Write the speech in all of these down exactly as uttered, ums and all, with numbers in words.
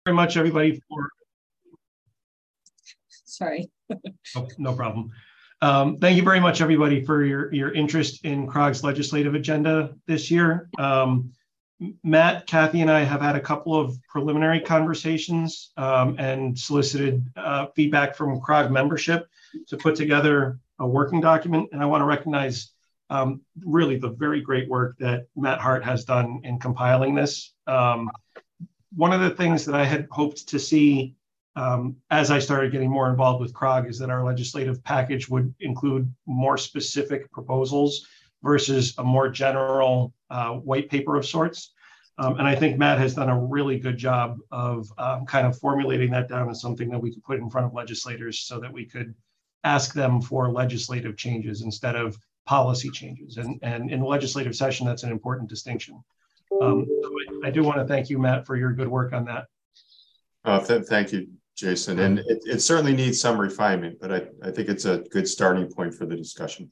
Very much, everybody, for sorry. oh, no problem. Um, thank you very much, everybody, for your your interest in C R O G's legislative agenda this year. Um, Matt, Kathy, and I have had a couple of preliminary conversations um, and solicited uh, feedback from C R O G membership to put together a working document. And I want to recognize um, really the very great work that Matt Hart has done in compiling this. Um, one of the things that I had hoped to see um, as I started getting more involved with C R O G is that our legislative package would include more specific proposals versus a more general uh, white paper of sorts. Um, and I think Matt has done a really good job of um, kind of formulating that down as something that we could put in front of legislators so that we could ask them for legislative changes instead of policy changes. And, and in the legislative session, that's an important distinction. Um, I do want to thank you, Matt, for your good work on that. Uh, th thank you, Jason. And it, it certainly needs some refinement, but I, I think it's a good starting point for the discussion.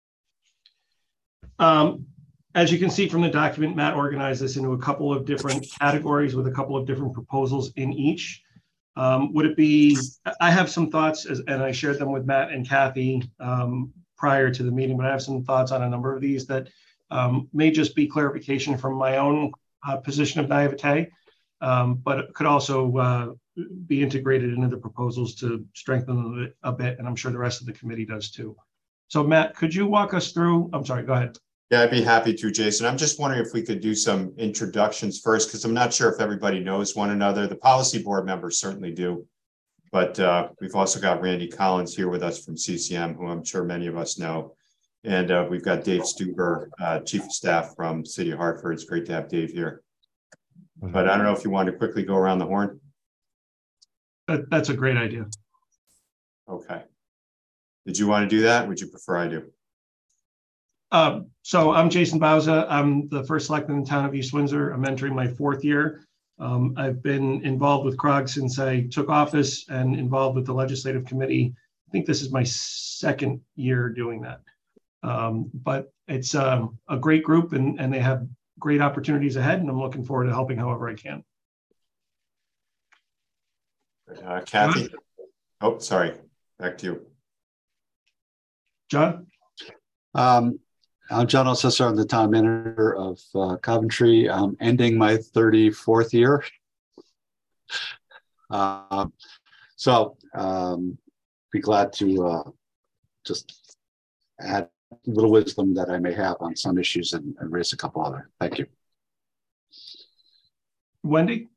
Um, as you can see from the document, Matt organized this into a couple of different categories with a couple of different proposals in each. Um, would it be, I have some thoughts, as, and I shared them with Matt and Kathy um, prior to the meeting, but I have some thoughts on a number of these that um, may just be clarification from my own uh, position of naivete, um, but it could also uh, be integrated into the proposals to strengthen them a bit, and I'm sure the rest of the committee does too. So Matt, could you walk us through, I'm sorry, go ahead. Yeah, I'd be happy to, Jason. I'm just wondering if we could do some introductions first, because I'm not sure if everybody knows one another. The policy board members certainly do, but uh, we've also got Randy Collins here with us from C C M, who I'm sure many of us know. And uh, we've got Dave Stuber, uh, Chief of Staff from City of Hartford. It's great to have Dave here. But I don't know if you want to quickly go around the horn. That, that's a great idea. Okay. Did you want to do that? Would you prefer I do? Um, so I'm Jason Bauza. I'm the first selectman in the town of East Windsor. I'm entering my fourth year. Um, I've been involved with C R O G since I took office and involved with the legislative committee. I think this is my second year doing that. Um, but it's um, a great group and, and they have great opportunities ahead, and I'm looking forward to helping however I can. Uh, Kathy? Oh, sorry. Back to you. John? Um, I'm John Alcessor. I'm the town manager of uh, Coventry. I'm ending my thirty-fourth year. Um, so um, be glad to uh, just add a little wisdom that I may have on some issues and, and raise a couple other. Thank you. Wendy?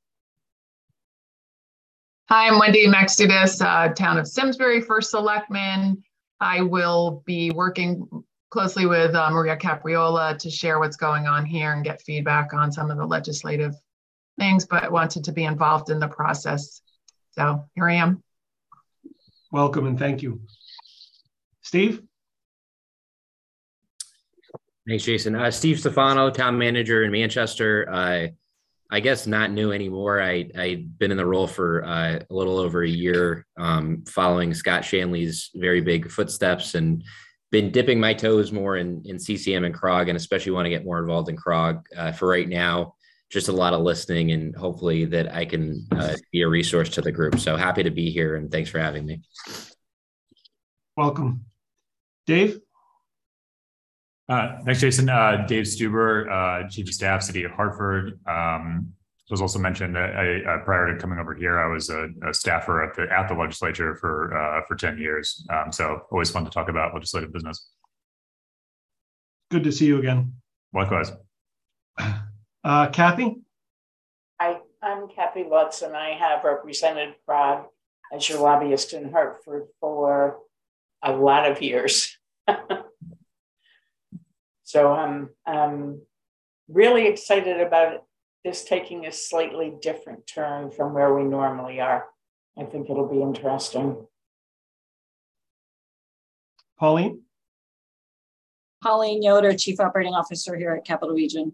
Hi, I'm Wendy Maxidis, uh, town of Simsbury, first selectman. I will be working closely with uh, Maria Capriola to share what's going on here and get feedback on some of the legislative things, but wanted to be involved in the process. So here I am. Welcome and thank you. Steve? Thanks, Jason. Uh, Steve Stefano, town manager in Manchester. Uh, I guess not new anymore. I, I've been in the role for uh, a little over a year, um, following Scott Shanley's very big footsteps, and been dipping my toes more in, in C C M and C R O G, and especially want to get more involved in C R O G. Uh, for right now, just a lot of listening, and hopefully that I can uh, be a resource to the group. So happy to be here, and thanks for having me. Welcome. Dave? Uh, thanks, Jason. Uh, Dave Stuber, uh, Chief of Staff, City of Hartford. Um, was also mentioned that I, uh, prior to coming over here, I was a, a staffer at the at the legislature for uh, for ten years. Um, so always fun to talk about legislative business. Good to see you again. Likewise. Uh, Kathy? Hi, I'm Kathy Watson. I have represented C R O G as your lobbyist in Hartford for a lot of years. So I'm, I'm really excited about it, this taking a slightly different turn from where we normally are. I think it'll be interesting. Pauline? Pauline Yoder, Chief Operating Officer here at Capital Region.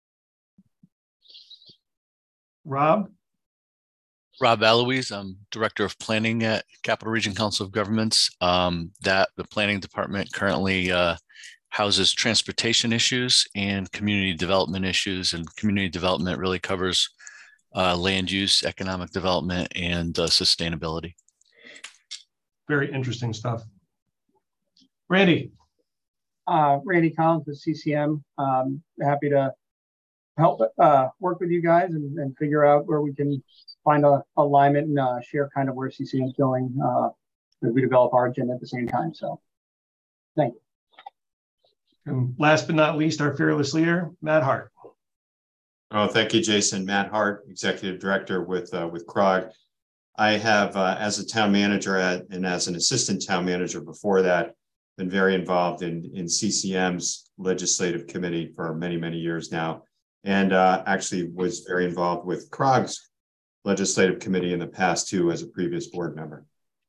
Rob? Rob Eloise, I'm Director of Planning at Capital Region Council of Governments. Um, that the planning department currently uh, houses transportation issues and community development issues, and community development really covers uh, land use, economic development, and uh, sustainability. Very interesting stuff. Randy. Uh, Randy Collins with C C M. Um, happy to help uh, work with you guys and, and figure out where we can find a alignment and uh, share kind of where C C M is going uh, as we develop our agenda at the same time. So thank you. And last but not least, our fearless leader, Matt Hart. Oh, thank you, Jason. Matt Hart, Executive Director with uh, with C R O G. I have, uh, as a town manager at, and as an assistant town manager before that, been very involved in, in C C M's legislative committee for many, many years now, and uh, actually was very involved with C R O G's legislative committee in the past too, as a previous board member.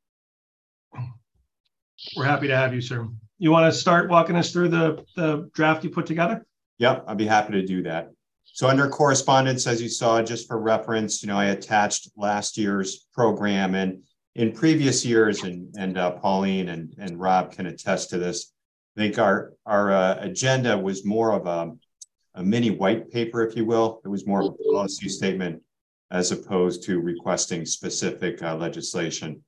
We're happy to have you, sir. You want to start walking us through the, the draft you put together? Yep, I'd be happy to do that. So under correspondence, as you saw, just for reference, you know, I attached last year's program, and in previous years, and, and uh, Pauline and, and Rob can attest to this, I think our, our uh, agenda was more of a, a mini white paper, if you will. It was more of a policy statement as opposed to requesting specific uh, legislation.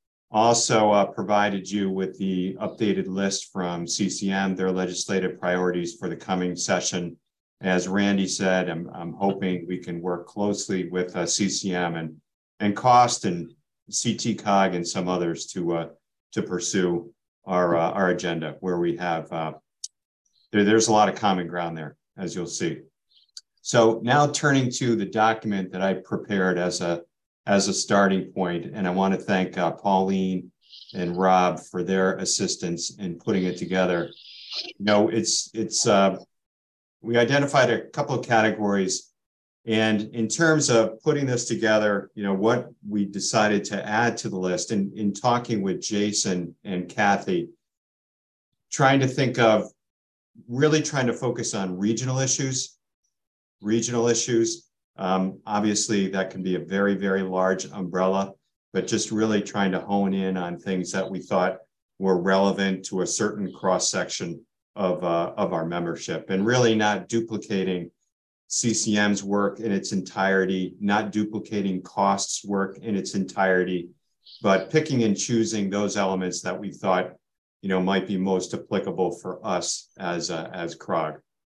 Also uh, provided you with the updated list from C C M, their legislative priorities for the coming session. As Randy said, I'm, I'm hoping we can work closely with uh, C C M and, and COST and C T C O G and some others to, uh, to pursue our, uh, our agenda, where we have, uh, there, there's a lot of common ground there, as you'll see. So now turning to the document that I prepared as a, as a starting point, and I want to thank uh, Pauline and Rob for their assistance in putting it together. You know, it's, it's, uh, we identified a couple of categories, and in terms of putting this together, you know, what we decided to add to the list, and in talking with Jason and Kathy, trying to think of really trying to focus on regional issues, regional issues. Um, obviously, that can be a very, very large umbrella, but just really trying to hone in on things that we thought were relevant to a certain cross-section of, uh, of our membership, and really not duplicating C C M's work in its entirety, not duplicating COST's work in its entirety, but picking and choosing those elements that we thought, you know, might be most applicable for us as, uh, as C R O G.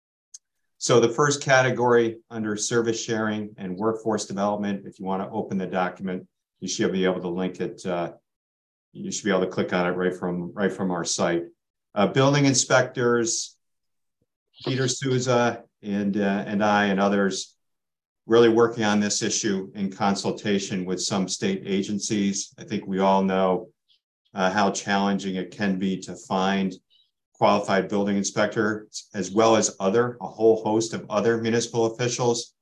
So the first category under service sharing and workforce development, if you want to open the document, you should be able to link it. Uh, you should be able to click on it right from, right from our site. Uh, building inspectors, Peter Souza and, uh, and I and others really working on this issue in consultation with some state agencies. I think we all know uh, how challenging it can be to find qualified building inspector, as well as other, a whole host of other municipal officials.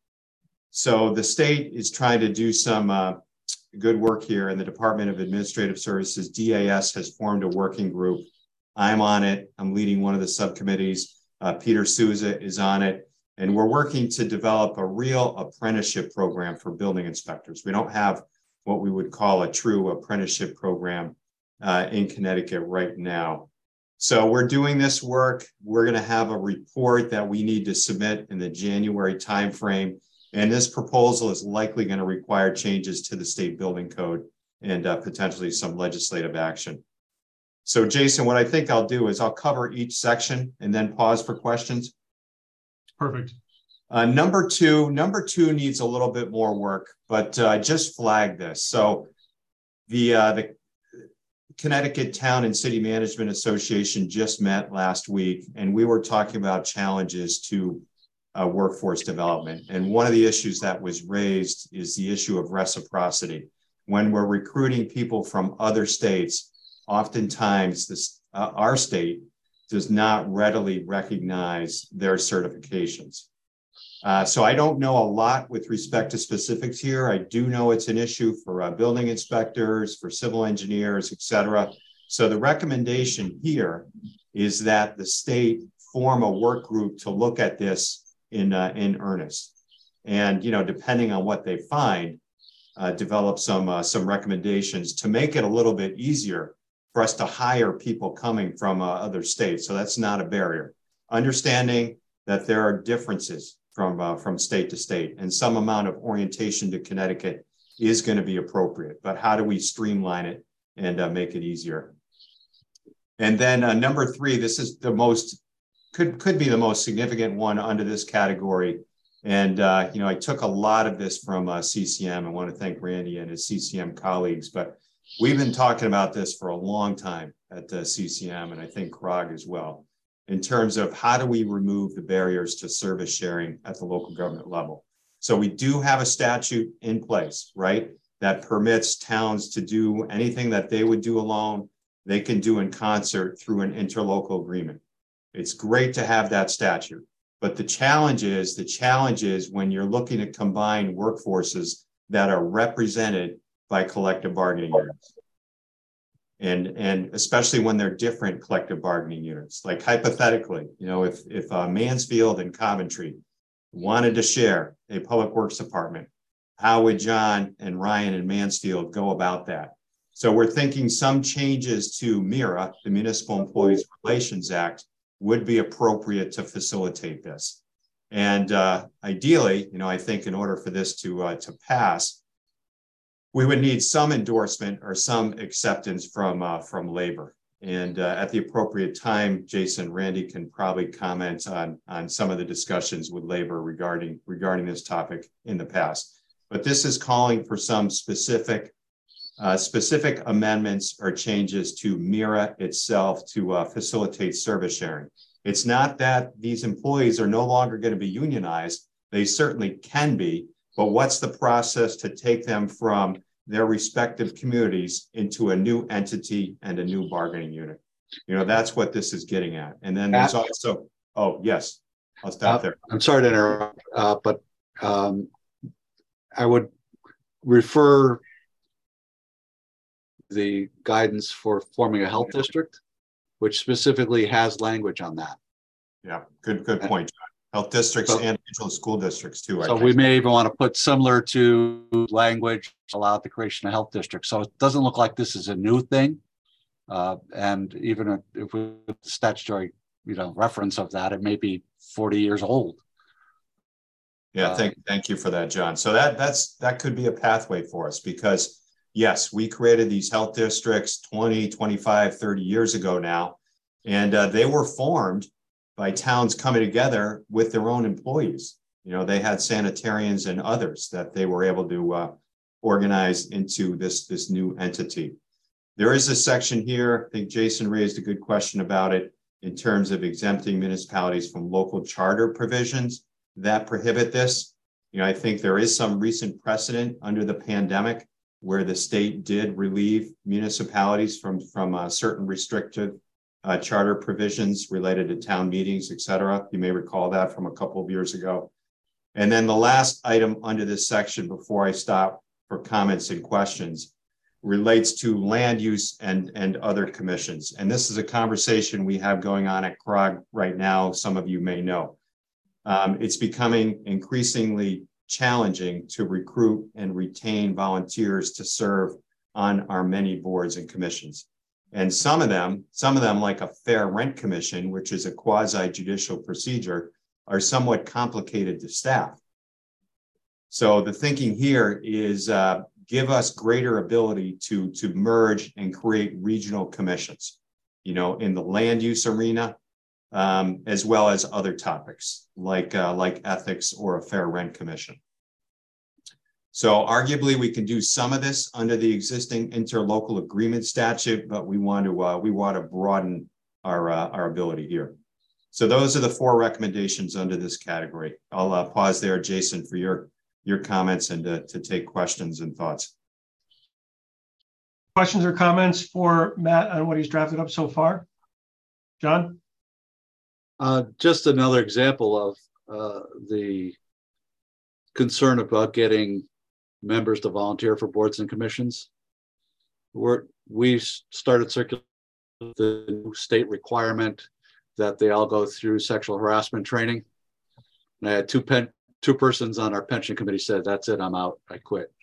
So the state is trying to do some uh, good work here, and the Department of Administrative Services, D A S, has formed a working group. I'm on it. I'm leading one of the subcommittees. Uh, Peter Souza is on it. And we're working to develop a real apprenticeship program for building inspectors. We don't have what we would call a true apprenticeship program uh, in Connecticut right now. So we're doing this work. We're going to have a report that we need to submit in the January timeframe. And this proposal is likely going to require changes to the state building code and uh, potentially some legislative action. So Jason, what I think I'll do is I'll cover each section and then pause for questions. Perfect. Uh, number two, number two needs a little bit more work, but uh, just flag this. So the, uh, the Connecticut Town and City Management Association just met last week, and we were talking about challenges to uh, workforce development. And one of the issues that was raised is the issue of reciprocity. When we're recruiting people from other states, oftentimes this, uh, our state does not readily recognize their certifications. Uh, so I don't know a lot with respect to specifics here. I do know it's an issue for uh, building inspectors, for civil engineers, et cetera. So the recommendation here is that the state form a work group to look at this in, uh, in earnest. And, you know, depending on what they find, uh, develop some, uh, some recommendations to make it a little bit easier for us to hire people coming from uh, other states. So that's not a barrier. Understanding that there are differences from uh, from state to state, and some amount of orientation to Connecticut is going to be appropriate. But how do we streamline it and uh, make it easier? And then uh, number three, this is the most could could be the most significant one under this category. And uh, you know, I took a lot of this from uh, C C M. I want to thank Randy and his C C M colleagues, but we've been talking about this for a long time at uh, C C M, and I think C R O G as well, in terms of how do we remove the barriers to service sharing at the local government level. So we do have a statute in place, right, that permits towns to do anything that they would do alone, they can do in concert through an interlocal agreement. It's great to have that statute, but the challenge is, the challenge is when you're looking to combine workforces that are represented by collective bargaining units. And, and especially when they're different collective bargaining units. Like hypothetically, you know, if, if uh, Mansfield and Coventry wanted to share a public works department, how would John and Ryan and Mansfield go about that? So we're thinking some changes to MIRA, the Municipal Employees Relations Act, would be appropriate to facilitate this. And uh, ideally, you know, I think in order for this to, uh, to pass, we would need some endorsement or some acceptance from, uh, from labor. And uh, at the appropriate time, Jason, Randy can probably comment on, on some of the discussions with labor regarding, regarding this topic in the past. But this is calling for some specific, uh, specific amendments or changes to MIRA itself to uh, facilitate service sharing. It's not that these employees are no longer going to be unionized. They certainly can be, but what's the process to take them from their respective communities into a new entity and a new bargaining unit? You know, that's what this is getting at. And then there's also, oh, yes, I'll stop uh, there. I'm sorry to interrupt, uh, but um, I would refer the guidance for forming a health district, which specifically has language on that. Yeah, good, good point, John. Health districts so, and regional school districts too. So we may even want to put similar to language allow the creation of health districts. So it doesn't look like this is a new thing. Uh, and even if we put statutory, you know, reference of that, it may be forty years old. Yeah, thank, thank you for that, John. So that that's that could be a pathway for us because yes, we created these health districts twenty, twenty-five, thirty years ago now, and uh, they were formed by towns coming together with their own employees. You know, they had sanitarians and others that they were able to uh, organize into this, this new entity. There is a section here, I think Jason raised a good question about it, in terms of exempting municipalities from local charter provisions that prohibit this. You know, I think there is some recent precedent under the pandemic where the state did relieve municipalities from, from uh, certain restrictive Uh, charter provisions related to town meetings, et cetera. You may recall that from a couple of years ago. And then the last item under this section before I stop for comments and questions relates to land use and, and other commissions. And this is a conversation we have going on at C R O G right now, some of you may know. Um, it's becoming increasingly challenging to recruit and retain volunteers to serve on our many boards and commissions. And some of them, some of them like a fair rent commission, which is a quasi-judicial procedure, are somewhat complicated to staff. So the thinking here is uh, give us greater ability to, to merge and create regional commissions, you know, in the land use arena, um, as well as other topics like, uh, like ethics or a fair rent commission. So arguably we can do some of this under the existing interlocal agreement statute, but we want to uh, we want to broaden our uh, our ability here. So those are the four recommendations under this category. I'll uh, pause there, Jason, for your your comments and uh, to take questions and thoughts. Questions or comments for Matt on what he's drafted up so far? John? Uh, just another example of uh, the concern about getting members to volunteer for boards and commissions. We're, we started circulating the new state requirement that they all go through sexual harassment training. And I had two pen, two persons on our pension committee said, that's it, I'm out, I quit.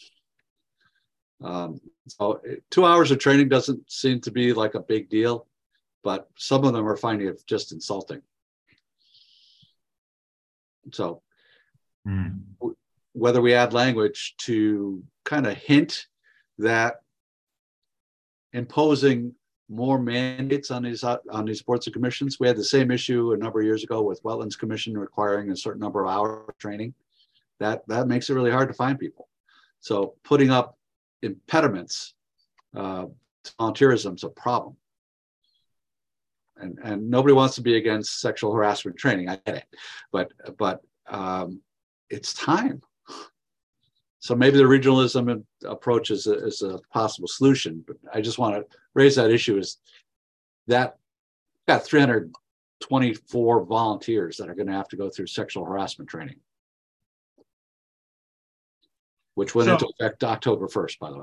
Um, so two hours of training doesn't seem to be like a big deal, but some of them are finding it just insulting. So Mm. w- whether we add language to kind of hint that imposing more mandates on these uh, on these boards and commissions. We had the same issue a number of years ago with Wetlands Commission requiring a certain number of hours of training. That that makes it really hard to find people. So putting up impediments uh, to volunteerism is a problem. And and nobody wants to be against sexual harassment training. I get it, but but um, it's time. So maybe the regionalism approach is a, is a possible solution, but I just want to raise that issue is that got three hundred twenty-four volunteers that are going to have to go through sexual harassment training, which went So- into effect October first, by the way.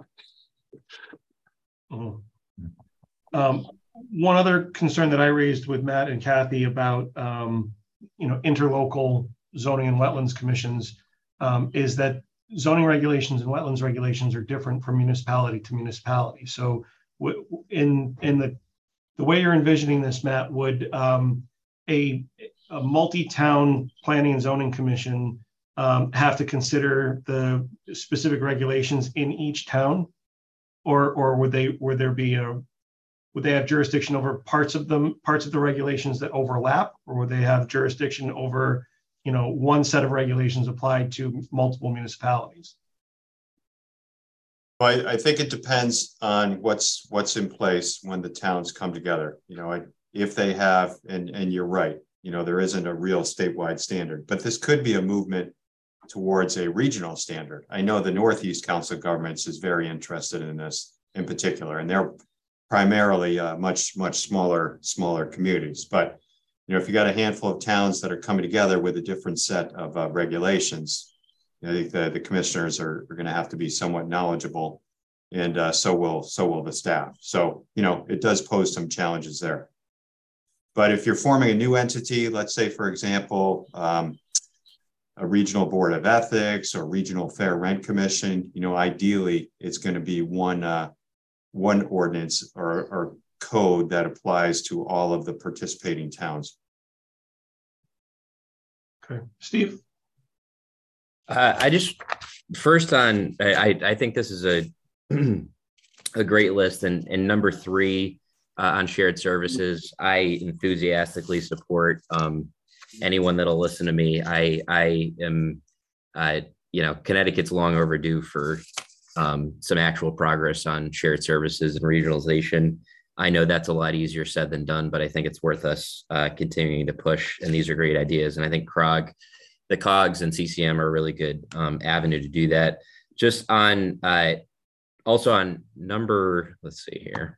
Mhm. Um, one other concern that I raised with Matt and Kathy about, um, you know, interlocal zoning and wetlands commissions um, is that zoning regulations and wetlands regulations are different from municipality to municipality. So w- in in the the way you're envisioning this, Matt, would um, a, a multi-town planning and zoning commission um, have to consider the specific regulations in each town? Or or would they would there be a would they have jurisdiction over parts of them parts of the regulations that overlap, or would they have jurisdiction over, you know, one set of regulations applied to multiple municipalities? Well, I, I think it depends on what's what's in place when the towns come together. You know, I, if they have, and and you're right, you know, there isn't a real statewide standard, but this could be a movement towards a regional standard. I know the Northeast Council of Governments is very interested in this in particular, and they're primarily uh, much, much smaller, smaller communities. But, you know, if you got a handful of towns that are coming together with a different set of uh, regulations, I think the, the commissioners are, are going to have to be somewhat knowledgeable, and uh, so will so will the staff. So, you know, it does pose some challenges there. But if you're forming a new entity, let's say, for example, um, a regional board of ethics or regional fair rent commission, you know, ideally it's going to be one uh, one ordinance or, or code that applies to all of the participating towns. Okay, Steve. Uh, I just first on I I think this is a a great list, and and number three uh, on shared services, I enthusiastically support. Um, anyone that'll listen to me. I I am, uh, you know, Connecticut's long overdue for um, some actual progress on shared services and regionalization. I know that's a lot easier said than done, but I think it's worth us uh, continuing to push. And these are great ideas. And I think C R O G, the COGS and C C M are a really good um, avenue to do that. Just on, uh, also on number, let's see here.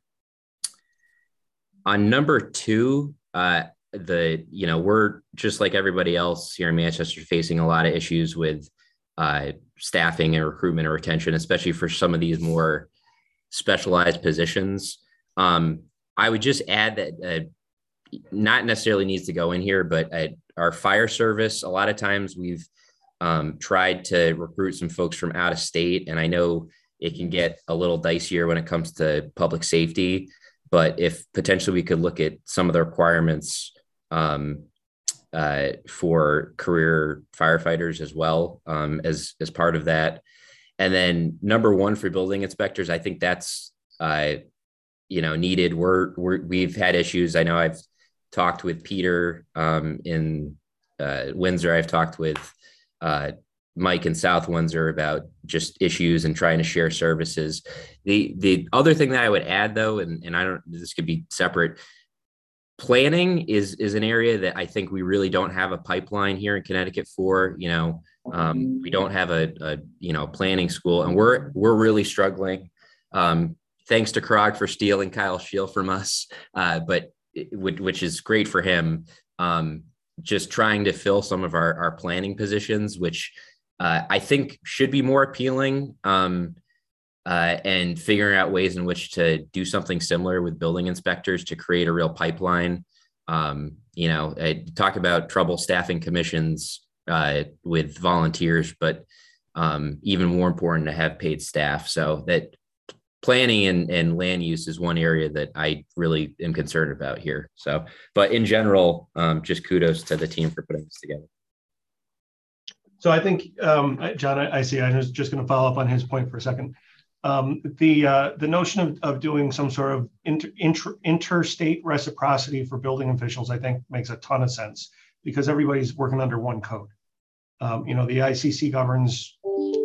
On number two, uh, the, you know, we're just like everybody else here in Manchester facing a lot of issues with uh, staffing and recruitment or retention, especially for some of these more specialized positions. Um, I would just add that uh, not necessarily needs to go in here, but uh, our fire service, a lot of times we've um, tried to recruit some folks from out of state. And I know it can get a little dicier when it comes to public safety, but if potentially we could look at some of the requirements um, uh, for career firefighters as well um, as, as part of that. And then number one for building inspectors, I think that's, uh, you know, needed. We're, we're, we've had issues. I know I've talked with Peter um, in uh, Windsor. I've talked with uh, Mike in South Windsor about just issues and trying to share services. The, the other thing that I would add though, and, and I don't, this could be separate, planning is is an area that I think we really don't have a pipeline here in Connecticut for. You know, um, we don't have a, a you know planning school, and we're we're really struggling. Um, thanks to Krog for stealing Kyle Scheel from us, uh, but it, which is great for him. Um, just trying to fill some of our our planning positions, which uh, I think should be more appealing. Um, Uh, and figuring out ways in which to do something similar with building inspectors to create a real pipeline. Um, you know, I talk about trouble staffing commissions uh, with volunteers, but um, even more important to have paid staff. So that planning and, and land use is one area that I really am concerned about here. So, but in general, um, just kudos to the team for putting this together. So I think, um, John, I, I see, I was just going to follow up on his point for a second. Um, the uh, the notion of, of doing some sort of inter, inter, interstate reciprocity for building officials, I think makes a ton of sense because everybody's working under one code. Um, you know, the I C C governs,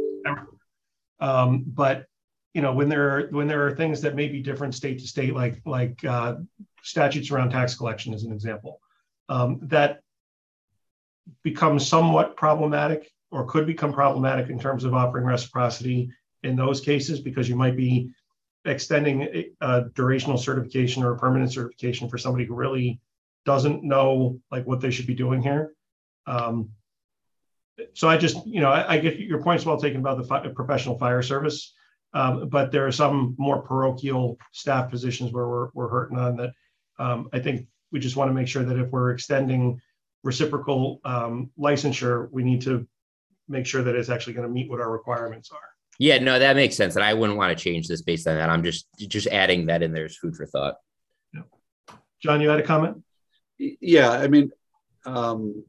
um, but you know, when there are when there are things that may be different state to state, like like uh, statutes around tax collection, as an example, um, that becomes somewhat problematic or could become problematic in terms of offering reciprocity in those cases, because you might be extending a, a durational certification or a permanent certification for somebody who really doesn't know like what they should be doing here. Um, so I just, you know, I, I get your points well taken about the fi- professional fire service, um, but there are some more parochial staff positions where we're, we're hurting on that. Um, I think we just want to make sure that if we're extending reciprocal um, licensure, we need to make sure that it's actually going to meet what our requirements are. Yeah, no, that makes sense. And I wouldn't want to change this based on that. I'm just just adding that in there as food for thought. Yeah. John, you had a comment? Yeah, I mean, um,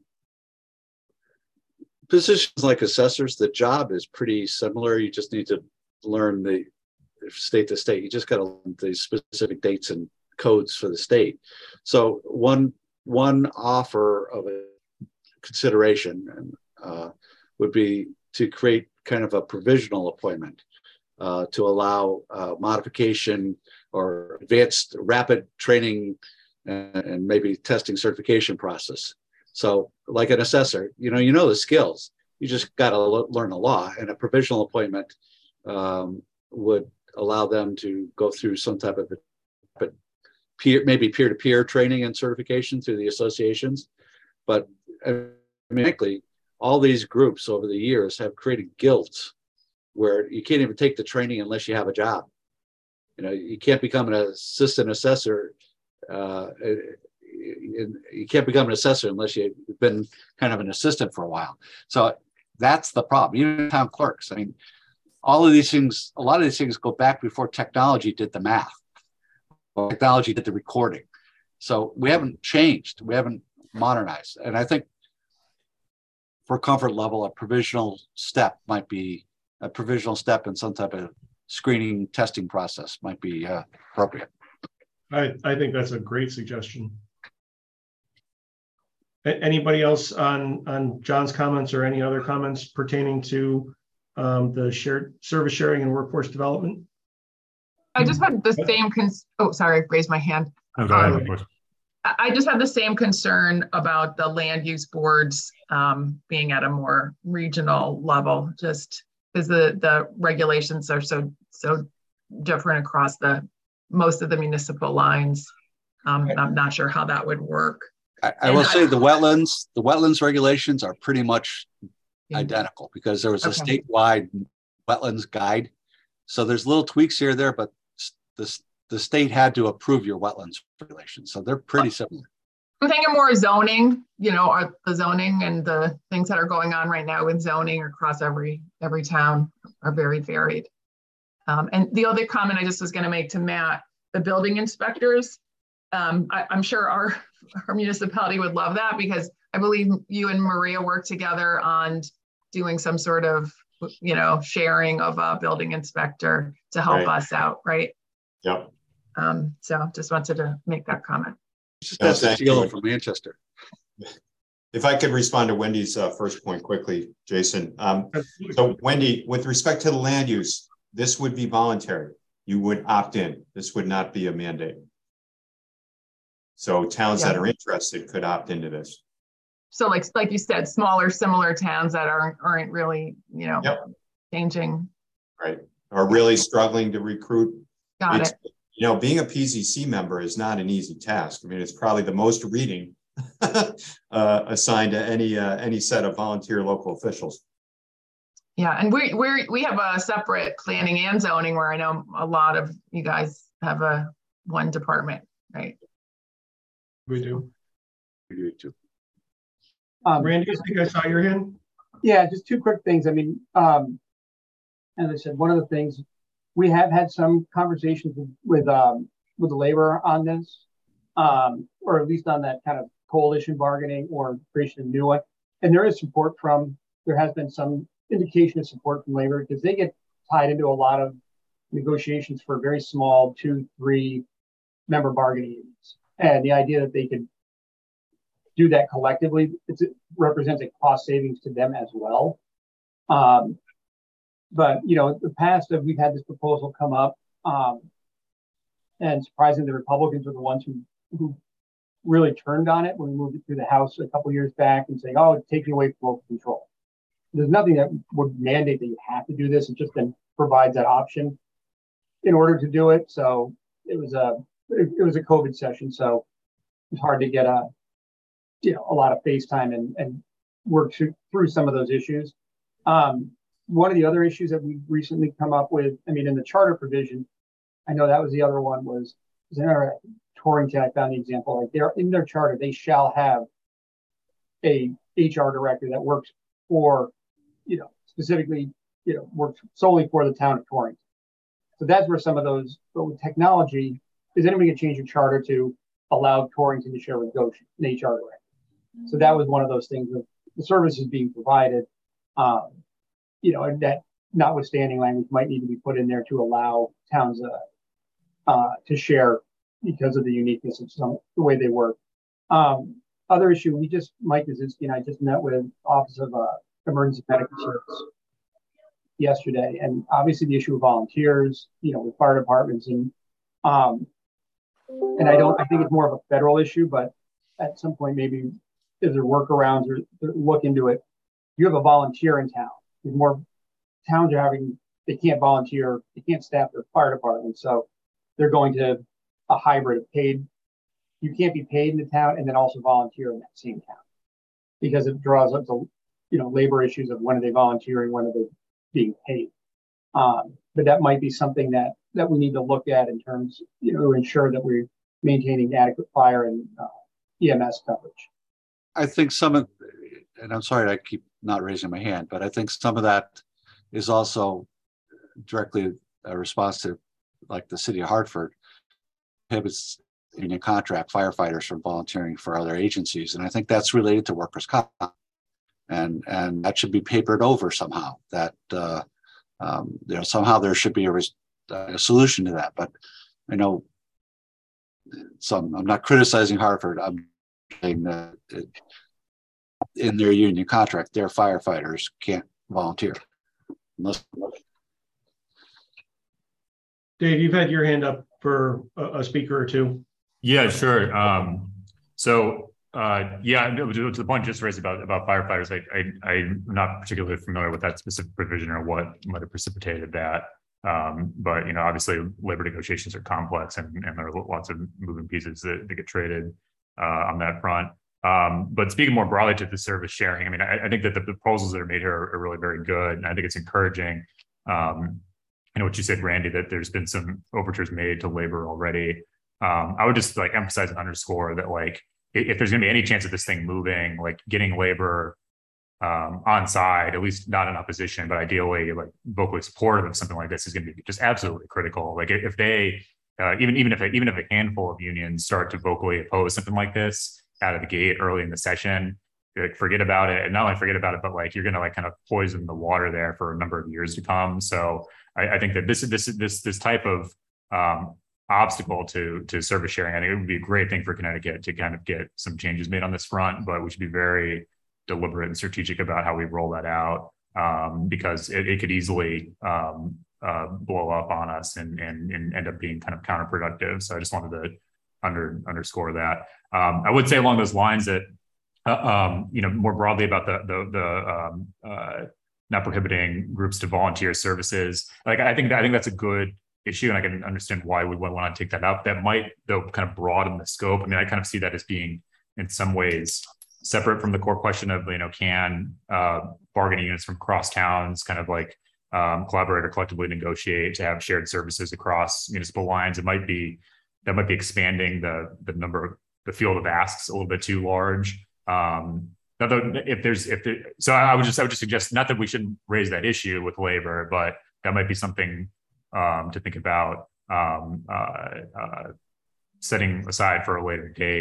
positions like assessors, the job is pretty similar. You just need to learn the state to state. You just got to learn the specific dates and codes for the state. So one one offer of a consideration uh, would be to create kind of a provisional appointment uh, to allow uh, modification or advanced rapid training and, and maybe testing certification process. So like an assessor, you know, you know the skills, you just got to l- learn the law, and a provisional appointment um, would allow them to go through some type of a, peer, maybe peer-to-peer training and certification through the associations. But I mean, frankly, all these groups over the years have created guilds where you can't even take the training unless you have a job. You know, you can't become an assistant assessor. Uh, you can't become an assessor unless you've been kind of an assistant for a while. So that's the problem. Even town clerks. I mean, all of these things, a lot of these things go back before technology did the math, or technology did the recording. So we haven't changed. We haven't modernized. And I think for comfort level, a provisional step might be a provisional step in some type of screening testing process might be uh, appropriate. I, I think that's a great suggestion. A- anybody else on, on John's comments or any other comments pertaining to um, the shared service sharing and workforce development? I just had the same, cons- oh, sorry, I raised my hand. Oh, go ahead, Um, of course. I just have the same concern about the land use boards um, being at a more regional level, just because the, the regulations are so so different across the most of the municipal lines. Um, I'm not sure how that would work. I, I will say the wetlands, the wetlands regulations are pretty much Yeah. identical because there was a Okay. statewide wetlands guide. So there's little tweaks here or there, but the, the state had to approve your wetlands regulations. So they're pretty similar. I'm thinking more zoning, you know, are the zoning and the things that are going on right now with zoning across every every town are very varied. Um, and the other comment I just was going to make to Matt, the building inspectors, um, I, I'm sure our, our municipality would love that because I believe you and Maria work together on doing some sort of, you know, sharing of a building inspector to help Right. us out, right? Yep. Um, so just wanted to make that comment. Just No, has to thank steal you. it from Manchester. If I could respond to Wendy's uh, first point quickly, Jason. Um, so Wendy, with respect to the land use, this would be voluntary. You would opt in. This would not be a mandate. So towns Yeah. that are interested could opt into this. So like, like you said, smaller, similar towns that aren't, aren't really, you know, Yep. changing. Right. Are really struggling to recruit. Got It's, it. you know, being a P Z C member is not an easy task. I mean, it's probably the most reading uh, assigned to any uh, any set of volunteer local officials. Yeah, and we we we have a separate planning and zoning where I know a lot of you guys have a one department, right? We do. We do too. Um, Randy, I think I saw your hand. Yeah, just two quick things. I mean, um, as I said, one of the things we have had some conversations with with, um, with the labor on this, um, or at least on that kind of coalition bargaining or creation of new one. And there is support from there has been some indication of support from labor because they get tied into a lot of negotiations for very small two, three member bargaining units. And the idea that they could do that collectively, it's, it represents a cost savings to them as well. Um, but, you know, in the past, uh, we've had this proposal come up, um, and surprisingly, the Republicans are the ones who, who really turned on it when we moved it through the House a couple years back and saying, oh, it's taking away from local control. There's nothing that would mandate that you have to do this. It just then provides that option in order to do it. So it was a, it, it was a COVID session. So it's hard to get a, you know, a lot of FaceTime and, and work through, through some of those issues. Um, one of the other issues that we've recently come up with, I mean, in the charter provision, I know that was the other one was, was in our Torrington, I found the example, like they're in their charter, they shall have a H R director that works for, you know, specifically, you know, works solely for the town of Torrington. So that's where some of those, but with technology, is anybody going to change your charter to allow Torrington to share with Goshen, an H R director? So that was one of those things of the services being provided, um, you know, and that notwithstanding language might need to be put in there to allow towns uh, uh, to share because of the uniqueness of some the way they work. Um, other issue, we just, Mike Kaczynski and I just met with Office of uh, Emergency Medical Service yesterday, and obviously the issue of volunteers, you know, with fire departments, and um, and I don't, I think it's more of a federal issue, but at some point maybe is there workarounds or look into it. You have a volunteer in town. There's more towns are having, they can't volunteer, they can't staff their fire department, so they're going to a hybrid of paid. You can't be paid in the town and then also volunteer in that same town because it draws up to, you know, labor issues of when are they volunteering, when are they being paid. Um, but that might be something that that we need to look at in terms, you know, to ensure that we're maintaining adequate fire and uh, E M S coverage. I think some of, and I'm sorry I keep not raising my hand, but I think some of that is also directly a response to, like, the city of Hartford prohibits union contract firefighters from volunteering for other agencies, and I think that's related to workers' comp, and and that should be papered over somehow. That uh, um, you know, somehow there should be a, res- a solution to that. But I know some. I'm not criticizing Hartford. I'm saying that it, in their union contract, their firefighters can't volunteer. Unless... Dave, you've had your hand up for a, a speaker or two. Yeah, sure. Um, so, uh, yeah, to, to the point just raised about, about firefighters, I, I, I'm not particularly familiar with that specific provision or what might have precipitated that. Um, but, you know, obviously labor negotiations are complex, and, and there are lots of moving pieces that, that get traded uh, on that front. Um, but speaking more broadly to the service sharing, I mean, I, I think that the proposals that are made here are, are really very good, and I think it's encouraging. Um, you know what you said, Randy, that there's been some overtures made to labor already. Um, I would just like emphasize and underscore that, like, if, if there's going to be any chance of this thing moving, like getting labor um, on side, at least not in opposition, but ideally like vocally supportive of something like this is going to be just absolutely critical. Like if they, uh, even even if even if a handful of unions start to vocally oppose something like this out of the gate early in the session, like forget about it, and not only forget about it, but like you're going to like kind of poison the water there for a number of years to come. So I, I think that this this this this type of um, obstacle to to service sharing, I think it would be a great thing for Connecticut to kind of get some changes made on this front, but we should be very deliberate and strategic about how we roll that out, um, because it, it could easily um, uh, blow up on us and, and and end up being kind of counterproductive. So I just wanted to under underscore that. Um, I would say along those lines that uh, um, you know, more broadly about the the the um, uh, not prohibiting groups to volunteer services. Like I think that, I think that's a good issue, and I can understand why we would want to take that up. That might, though, kind of broaden the scope. I mean, I kind of see that as being in some ways separate from the core question of, you know, can uh, bargaining units from cross towns kind of like um, collaborate or collectively negotiate to have shared services across municipal lines. It might be, that might be expanding the the number of the field of asks a little bit too large. Um, Although if there's, if there, so I would just, I would just suggest not that we shouldn't raise that issue with labor, but that might be something um, to think about um, uh, uh, setting aside for a later date.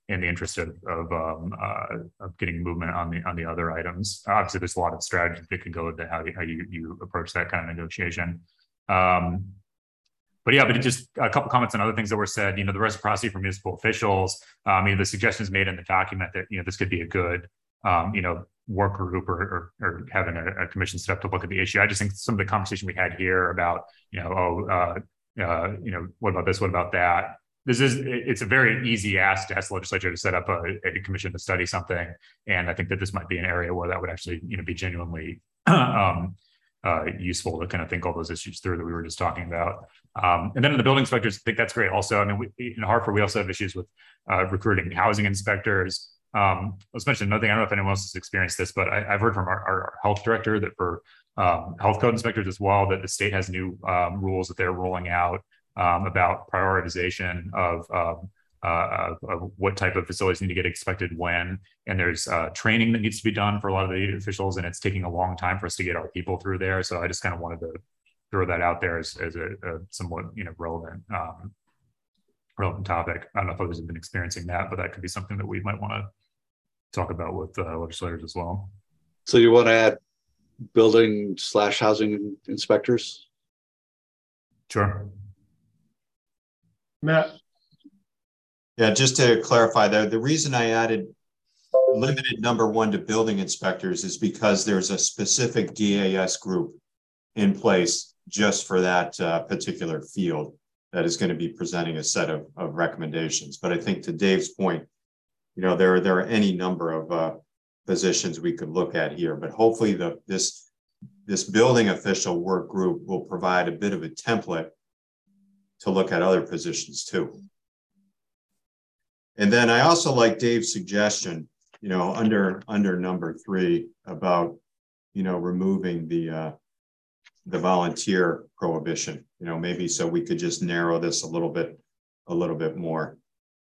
in the interest of of, um, uh, of getting movement on the on the other items. Obviously, there's a lot of strategy that could go into how you, how you, you approach that kind of negotiation. Um, But yeah, but it just a couple comments on other things that were said. You know, the reciprocity for municipal officials. Um, you know, the suggestions made in the document that you know this could be a good, um, you know, work group or or, or having a, a commission set up to look at the issue. I just think some of the conversation we had here about, you know, oh, uh, uh, you know, what about this? What about that? This is it's a very easy ask to ask the legislature to set up a, a commission to study something, and I think that this might be an area where that would actually, you know, be genuinely um, uh, useful to kind of think all those issues through that we were just talking about. Um, and then in the building inspectors, I think that's great. Also, I mean, we, in Hartford, we also have issues with uh, recruiting housing inspectors. Um, let's mention another thing. I don't know if anyone else has experienced this, but I, I've heard from our, our health director that for um, health code inspectors as well, that the state has new um, rules that they're rolling out um, about prioritization of, um, uh, of, of what type of facilities need to get inspected when. And there's uh, training that needs to be done for a lot of the officials, and it's taking a long time for us to get our people through there. So I just kind of wanted to throw that out there as, as a, a somewhat, you know, relevant, um, relevant topic. I don't know if others have been experiencing that, but that could be something that we might want to talk about with uh, legislators as well. So you want to add building slash housing inspectors? Sure. Matt. Yeah, just to clarify, the, the reason I added limited number one to building inspectors is because there's a specific D A S group in place just for that uh, particular field that is going to be presenting a set of, of recommendations. But I think to Dave's point, you know, there, there are any number of uh, positions we could look at here, but hopefully the, this, this building official work group will provide a bit of a template to look at other positions too. And then I also like Dave's suggestion, you know, under, under number three about, you know, removing the, uh, the volunteer prohibition, you know, maybe so we could just narrow this a little bit, a little bit more.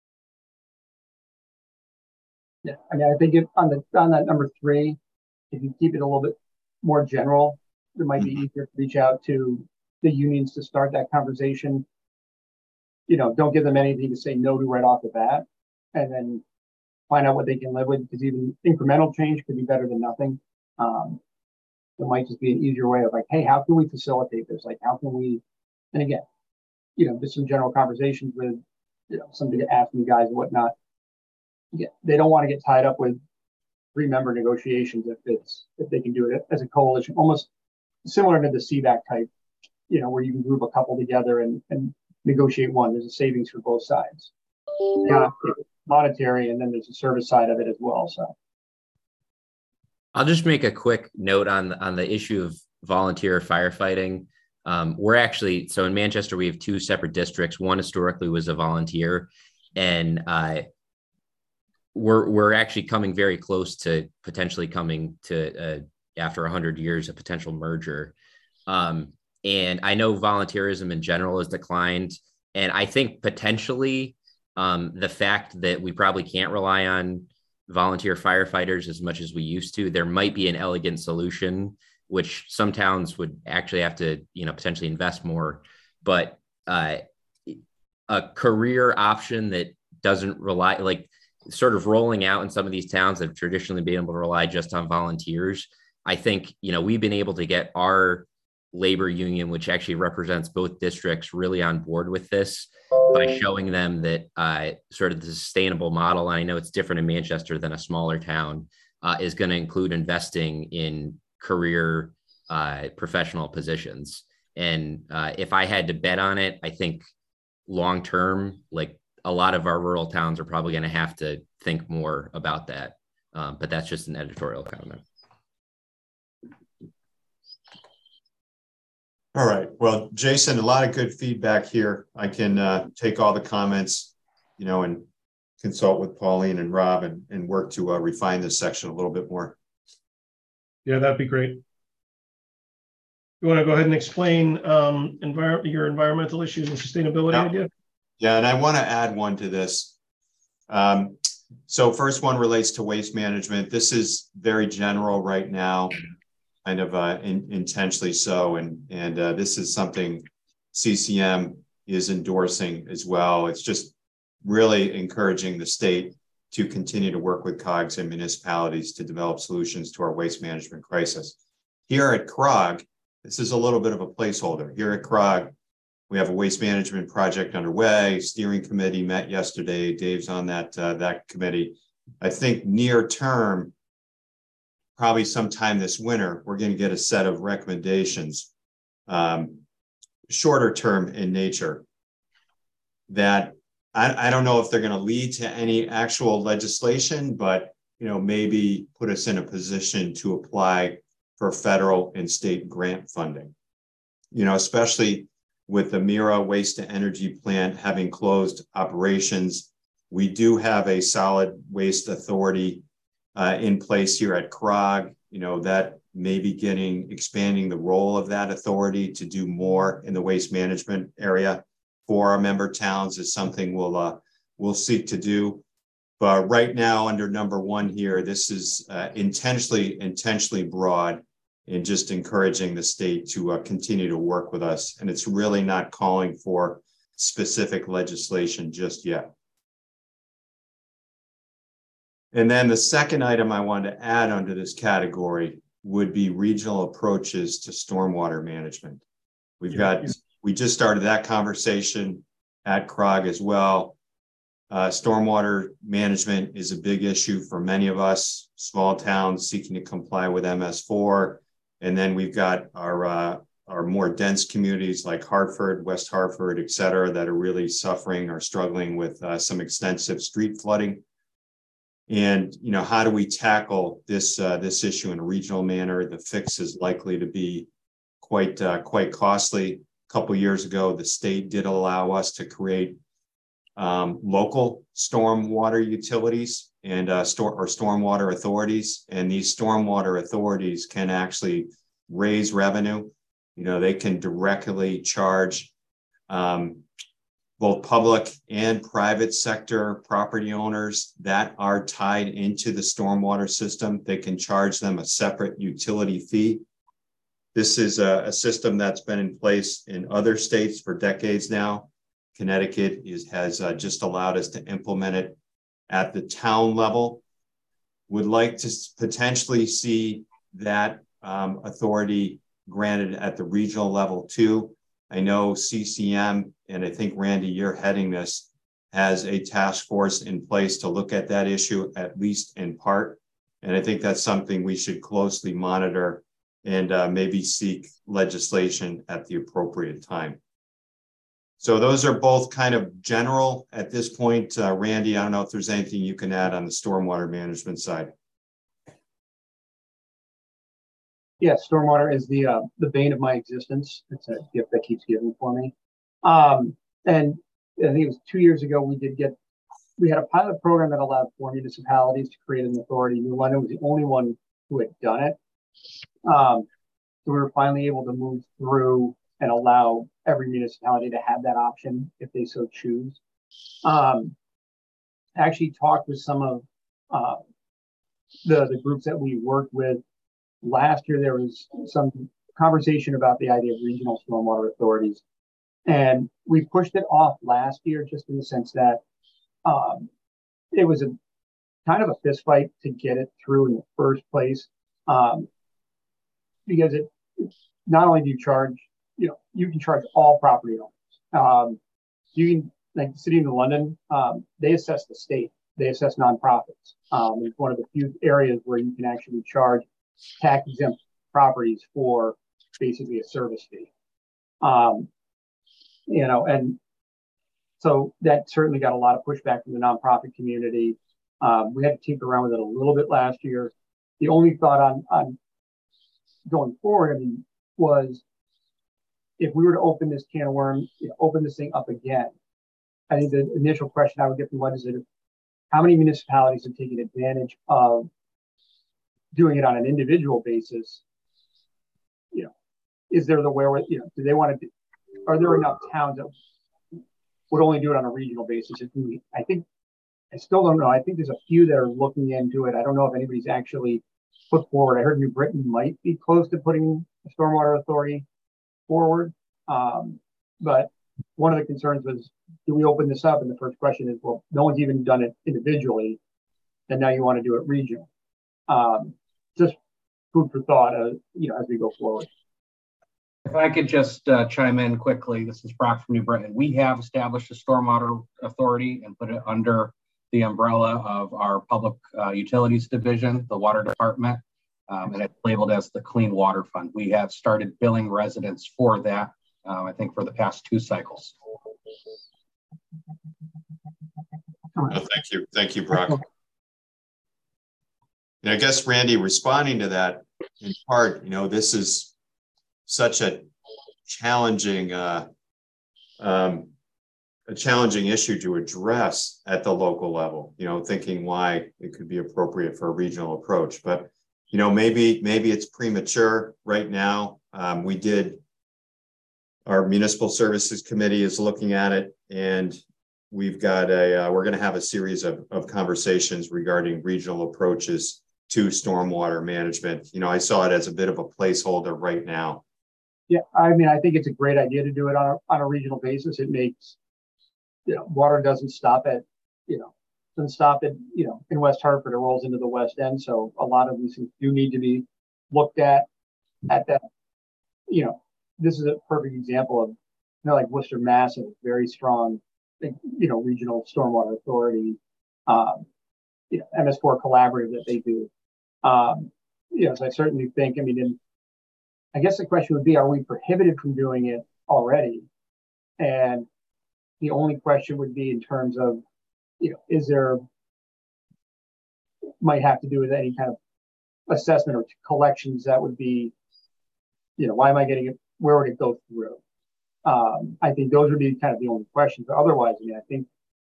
Yeah, I mean, I think if on the on that number three, if you keep it a little bit more general, it might be easier to reach out to the unions to start that conversation. You know, don't give them anything to say no to right off the bat, and then find out what they can live with, because even incremental change could be better than nothing. Um, it might just be an easier way of like, hey, how can we facilitate this? Like, how can we, and again, you know, just some general conversations with, you know, somebody to ask you guys and whatnot. Yeah, they don't want to get tied up with three member negotiations if it's, if they can do it as a coalition, almost similar to the C VAC type, you know, where you can group a couple together and, and negotiate one. There's a savings for both sides. Yeah, monetary, and then there's a service side of it as well. So I'll just make a quick note on the, on the issue of volunteer firefighting. Um, we're actually, so in Manchester, we have two separate districts. One historically was a volunteer, and uh, we're, we're actually coming very close to potentially coming to, uh, after one hundred years, a potential merger. Um, and I know volunteerism in general has declined. And I think potentially um, the fact that we probably can't rely on volunteer firefighters as much as we used to, there might be an elegant solution, which some towns would actually have to, you know, potentially invest more. But uh, a career option that doesn't rely, like sort of rolling out in some of these towns that have traditionally been able to rely just on volunteers. I think, you know, we've been able to get our labor union, which actually represents both districts, really on board with this by showing them that uh, sort of the sustainable model, and I know it's different in Manchester than a smaller town, uh, is going to include investing in career uh, professional positions. And uh, if I had to bet on it, I think long-term, like a lot of our rural towns are probably going to have to think more about that. Um, but that's just an editorial comment. All right. Well, Jason, a lot of good feedback here. I can uh, take all the comments, you know, and consult with Pauline and Rob and, and work to uh, refine this section a little bit more. Yeah, that'd be great. You want to go ahead and explain um, envir your environmental issues and sustainability yeah. idea? Yeah, and I want to add one to this. Um, so first one relates to waste management. This is very general right now. Kind of uh, in, intentionally so, and and uh, this is something C C M is endorsing as well. It's just really encouraging the state to continue to work with COGS and municipalities to develop solutions to our waste management crisis. Here at C R O G, this is a little bit of a placeholder. Here at C R O G, we have a waste management project underway. Steering committee met yesterday. Dave's on that, uh, that committee. I think near term, probably sometime this winter, we're going to get a set of recommendations, um, shorter term in nature, that I, I don't know if they're going to lead to any actual legislation, but you know, maybe put us in a position to apply for federal and state grant funding. You know, especially with the Mira waste to energy plant having closed operations, we do have a solid waste authority uh, in place here at C R O G. You know, that maybe getting expanding the role of that authority to do more in the waste management area for our member towns is something we'll uh, we'll seek to do. But right now, under number one here, this is uh, intentionally intentionally broad and just encouraging the state to uh, continue to work with us. And it's really not calling for specific legislation just yet. And then the second item I wanted to add under this category would be regional approaches to stormwater management. We've got, we just started that conversation at C R O G as well. Uh, stormwater management is a big issue for many of us, small towns seeking to comply with M S four. And then we've got our, uh, our more dense communities like Hartford, West Hartford, et cetera, that are really suffering or struggling with uh, some extensive street flooding. And, you know, how do we tackle this, uh, this issue in a regional manner? The fix is likely to be quite, uh, quite costly. A couple years ago, the state did allow us to create um, local stormwater utilities and uh, store or stormwater authorities. And these stormwater authorities can actually raise revenue. You know, they can directly charge um, both public and private sector property owners that are tied into the stormwater system. They can charge them a separate utility fee. This is a, a system that's been in place in other states for decades now. Connecticut is, has uh, just allowed us to implement it at the town level. Would like to potentially see that um, authority granted at the regional level too. I know C C M, and I think Randy, you're heading this, has a task force in place to look at that issue, at least in part. And I think that's something we should closely monitor and uh, maybe seek legislation at the appropriate time. So those are both kind of general at this point. Uh, Randy, I don't know if there's anything you can add on the stormwater management side. Yeah, stormwater is the uh, the bane of my existence. It's a gift that keeps giving for me. Um, and I think it was two years ago we did get, we had a pilot program that allowed four municipalities to create an authority. New London was the only one who had done it. Um, so we were finally able to move through and allow every municipality to have that option if they so choose. Um, I actually talked with some of uh, the, the groups that we worked with. Last year, there was some conversation about the idea of regional stormwater authorities. And we pushed it off last year just in the sense that um, it was a kind of a fist fight to get it through in the first place. Um, because it not only do you charge, you know, you can charge all property owners. Um, you can, like the city of London, um, they assess the state, they assess nonprofits. Um, it's one of the few areas where you can actually charge tax exempt properties for basically a service fee. Um, you know, and so that certainly got a lot of pushback from the nonprofit community. Um, we had to tinker around with it a little bit last year. The only thought on, on going forward, I mean, was if we were to open this can of worms, you know, open this thing up again, I think the initial question I would get from legislators, how many municipalities have taken advantage of doing it on an individual basis? You know, is there the wherewithal, you know, do they want to, do, are there enough towns that would only do it on a regional basis? If we, I think, I still don't know. I think there's a few that are looking into it. I don't know if anybody's actually put forward. I heard New Britain might be close to putting a stormwater authority forward. Um, but one of the concerns was, do we open this up? And the first question is, well, no one's even done it individually. and now you want to do it regional. Um, just food for thought, uh, you know, as we go forward. If I could just uh, chime in quickly, this is Brock from New Britain. We have established a stormwater authority and put it under the umbrella of our public uh, utilities division, the water department, um, and it's labeled as the Clean Water Fund. We have started billing residents for that, um, I think for the past two cycles. Oh, thank you. Thank you, Brock. And I guess, Randy, responding to that in part, you know, this is such a challenging, uh, um, a challenging issue to address at the local level, you know, thinking why it could be appropriate for a regional approach. But, you know, maybe, maybe it's premature right now. Um, we did, our Municipal Services Committee is looking at it, and we've got a, uh, we're going to have a series of, of conversations regarding regional approaches to stormwater management. You know, I saw it as a bit of a placeholder right now. Yeah, I mean, I think it's a great idea to do it on a, on a regional basis. It makes, you know, water doesn't stop at, you know, doesn't stop at, you know, in West Hartford, it rolls into the West End. So a lot of these things do need to be looked at, at that, you know, this is a perfect example of, you know, like Worcester, Mass, a very strong, you know, regional stormwater authority, um, you know, M S four collaborative that they do. Um, you know, so I certainly think, I mean, in, I guess the question would be, are we prohibited from doing it already? And the only question would be in terms of, you know, is there, might have to do with any kind of assessment or collections that would be, you know, why am I getting it? Where would it go through? Um, I think those would be kind of the only questions. But otherwise, I mean, I think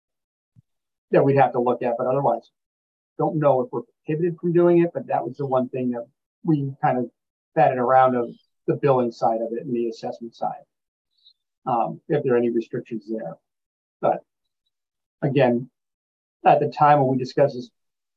that we'd have to look at, but otherwise, don't know if we're prohibited from doing it, but that was the one thing that we kind of batted around of the billing side of it and the assessment side. Um, if there are any restrictions there. But again, at the time when we discussed this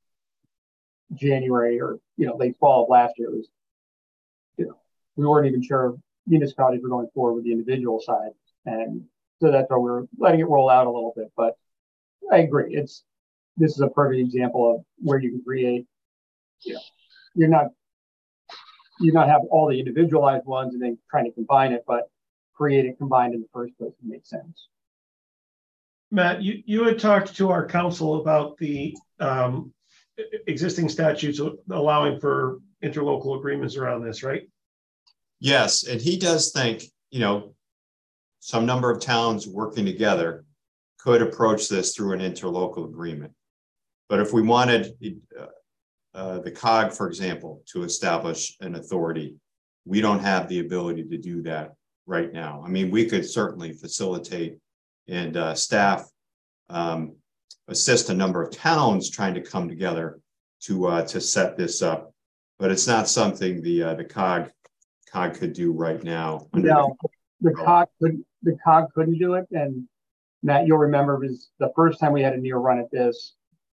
January or, you know, late fall of last year, it was, you know, we weren't even sure municipalities were going forward with the individual side. And so that's why we we're letting it roll out a little bit. But I agree. It's, this is a perfect example of where you can create, you know, you're not, you not have all the individualized ones and then trying to combine it, but create it combined in the first place to make sense. Matt, you, you had talked to our council about the um, existing statutes allowing for interlocal agreements around this, right? Yes, and he does think, you know, some number of towns working together could approach this through an interlocal agreement. But if we wanted uh, uh, the C O G, for example, to establish an authority, we don't have the ability to do that right now. I mean, we could certainly facilitate and uh, staff um, assist a number of towns trying to come together to uh, to set this up, but it's not something the uh, the C O G C O G could do right now. No, the C O G couldn't. The C O G couldn't do it, and Matt, you'll remember was the first time we had a near run at this.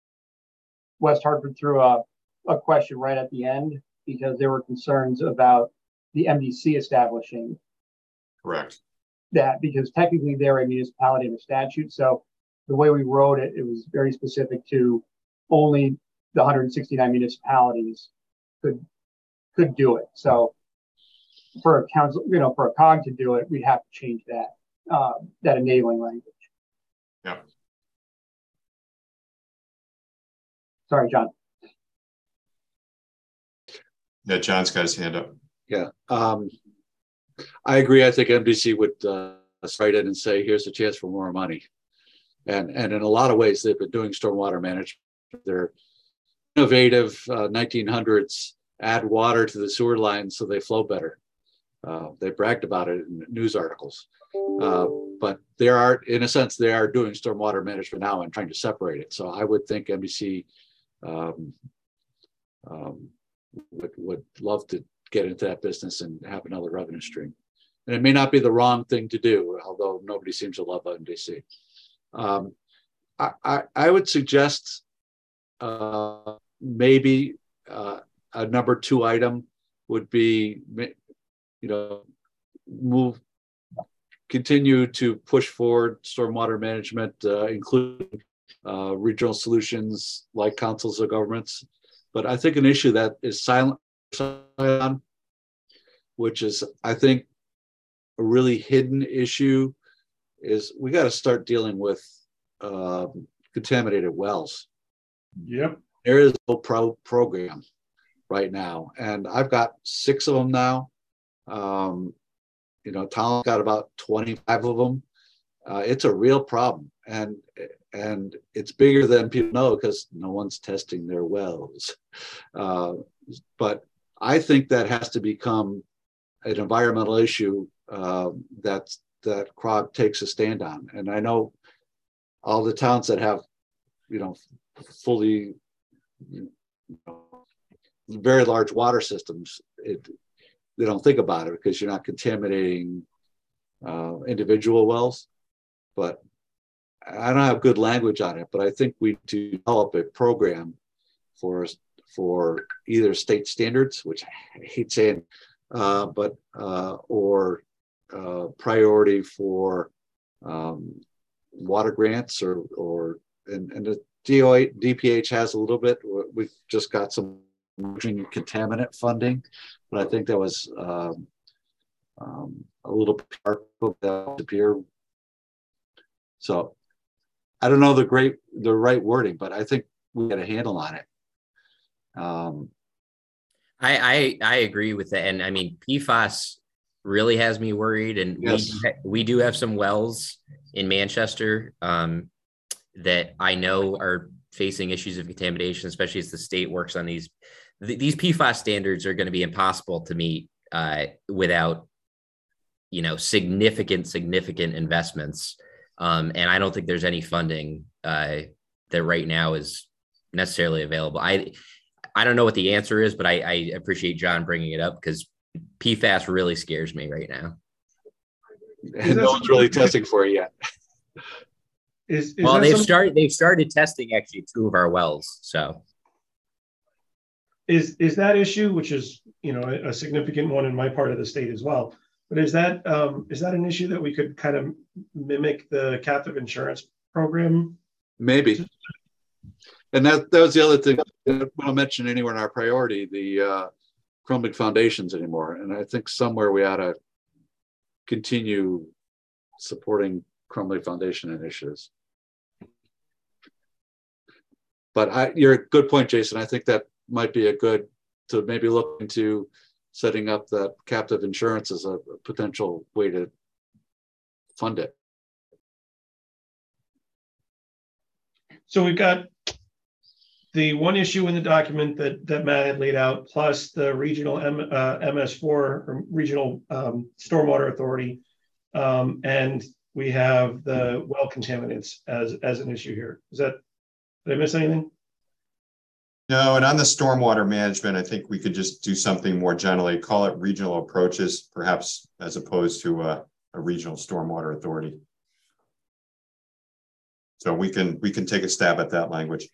West Hartford threw a a question right at the end because there were concerns about the M D C establishing. Correct. That because technically they're a municipality in the statute. So the way we wrote it, it was very specific to only the one hundred sixty-nine municipalities could could do it. So for a council, you know, for a C O G to do it, we'd have to change that uh, that enabling language. Yeah. Sorry, John. Yeah, John's got his hand up. Yeah. Um, I agree. I think M D C would uh, write in and say, here's a chance for more money. And, and in a lot of ways, they've been doing stormwater management. They're innovative uh, nineteen hundreds, add water to the sewer lines so they flow better. Uh, they bragged about it in news articles. Uh, but there are, in a sense, they are doing stormwater management now and trying to separate it. So I would think M D C um, um, would, would love to get into that business and have another revenue stream. And it may not be the wrong thing to do, although nobody seems to love M D C. Um, I, I, I would suggest uh, maybe uh, a number two item would be, you know, move, continue to push forward stormwater management, uh, including uh, regional solutions like councils of governments. But I think an issue that is silent on, which is, I think, a really hidden issue, is we got to start dealing with uh, contaminated wells. Yep. There is no pro program right now, and I've got six of them now. Um, you know, Tom's got about twenty-five of them. Uh, it's a real problem, and and it's bigger than people know because no one's testing their wells. Uh, but I think that has to become an environmental issue uh, that that C R O G takes a stand on. And I know all the towns that have, you know, fully, you know, very large water systems, it, they don't think about it because you're not contaminating uh, individual wells. But I don't have good language on it, but I think we need to develop a program for for either state standards, which I hate saying, uh, but uh, or uh, priority for um, water grants, or or and, and the D P H has a little bit. We've just got some contaminant funding, but I think that was um, um, a little part of that appear. So I don't know the great the right wording, but I think we got a handle on it. Um, I, I I agree with that, and I mean P FAS really has me worried, and yes. we we do have some wells in Manchester um, that I know are facing issues of contamination, especially as the state works on these. Th these P FAS standards are going to be impossible to meet uh, without, you know, significant significant investments, um, and I don't think there's any funding uh, that right now is necessarily available. I I don't know what the answer is, but I, I appreciate John bringing it up because P FAS really scares me right now. And no one's really testing for it yet. Is, is well, they've something... started. They've started testing actually two of our wells. So, is is that issue, which is you know a, a significant one in my part of the state as well? But is that um, is that an issue that we could kind of mimic the captive insurance program? Maybe. And that, that was the other thing. We don't mention anywhere in our priority the uh, crumbling foundations anymore. And I think somewhere we ought to continue supporting crumbling foundation initiatives. But I, you're a good point, Jason. I think that might be a good to maybe look into setting up that captive insurance as a potential way to fund it. So we've got the one issue in the document that, that Matt had laid out, plus the regional M, uh, M S four, or regional um, stormwater authority. Um, and we have the well contaminants as, as an issue here. Is that, did I miss anything? No, and on the stormwater management, I think we could just do something more generally, call it regional approaches, perhaps as opposed to a, a regional stormwater authority. So we can we can take a stab at that language.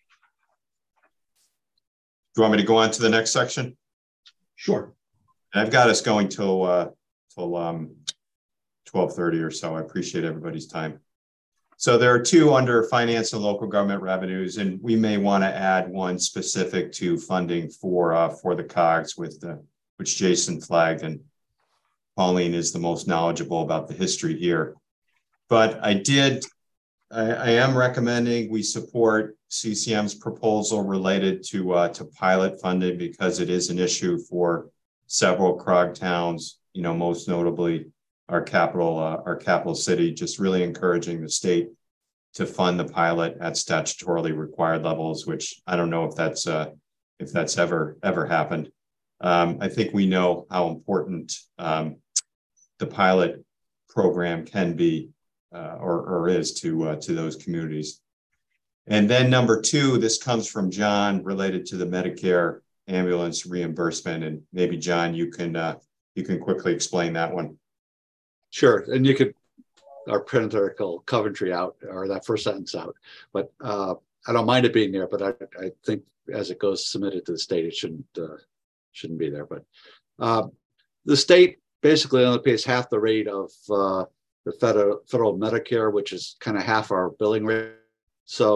Do you want me to go on to the next section? Sure. And I've got us going till uh, till um, twelve thirty or so. I appreciate everybody's time. So there are two under finance and local government revenues, and we may want to add one specific to funding for uh, for the C O Gs, with the which Jason flagged, and Pauline is the most knowledgeable about the history here. But I did. I, I am recommending we support C C M's proposal related to uh, to pilot funding, because it is an issue for several C R O G towns. You know, most notably our capital, uh, our capital city. Just really encouraging the state to fund the pilot at statutorily required levels, which I don't know if that's uh, if that's ever ever happened. Um, I think we know how important um, the pilot program can be. Uh, or, or is to uh, to those communities. And then number two, this comes from John, related to the Medicare ambulance reimbursement, and maybe John, you can uh, you can quickly explain that one. Sure, and you could our print article Coventry out, or that first sentence out, but uh, I don't mind it being there. But I, I think as it goes submitted to the state, it shouldn't uh, shouldn't be there. But uh, the state basically only pays half the rate of uh, the federal, federal Medicare, which is kind of half our billing rate. So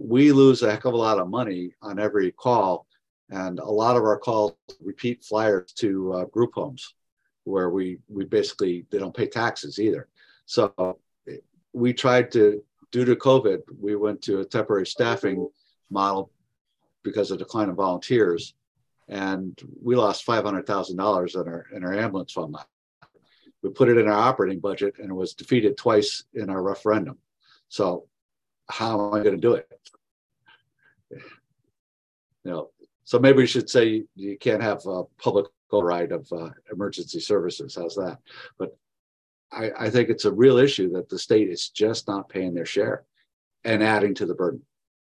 we lose a heck of a lot of money on every call. And a lot of our calls repeat flyers to uh, group homes where we, we basically, they don't pay taxes either. So we tried to, due to COVID, we went to a temporary staffing model because of decline of volunteers. And we lost five hundred thousand dollars in our, in our ambulance fund. We put it in our operating budget and it was defeated twice in our referendum. So how am I going to do it? You know, so maybe we should say you can't have a public override of uh, emergency services. How's that? But I, I think it's a real issue that the state is just not paying their share and adding to the burden.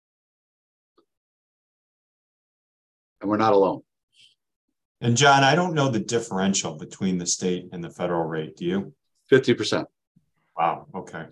And we're not alone. And John, I don't know the differential between the state and the federal rate. Do you? fifty percent. Wow. Okay.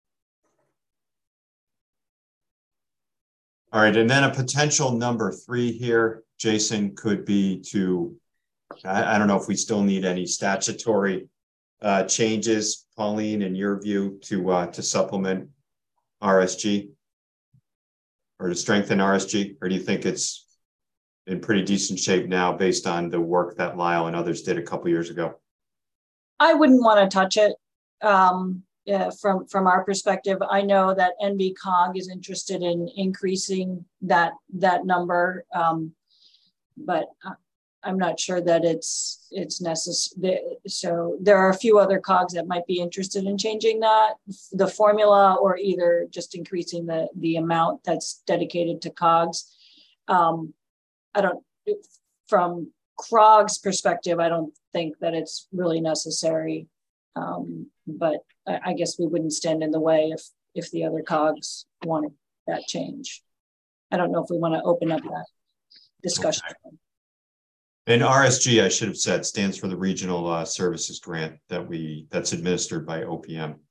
All right. And then a potential number three here, Jason, could be to, I, I don't know if we still need any statutory uh, changes, Pauline, in your view, to uh, to supplement R S G or to strengthen R S G, or do you think it's in pretty decent shape now based on the work that Lyle and others did a couple years ago? I wouldn't want to touch it. Um, yeah, from, from our perspective, I know that N B C O G is interested in increasing that, that number, um, but I'm not sure that it's, it's necessary. So there are a few other C O Gs that might be interested in changing that, the formula, or either just increasing the, the amount that's dedicated to C O Gs. Um, I don't, from C R O G's perspective, I don't think that it's really necessary. Um, but I, I guess we wouldn't stand in the way if, if the other C O Gs wanted that change. I don't know if we want to open up that discussion. Okay. And R S G, I should have said, stands for the Regional uh, Services Grant that we, that's administered by O P M.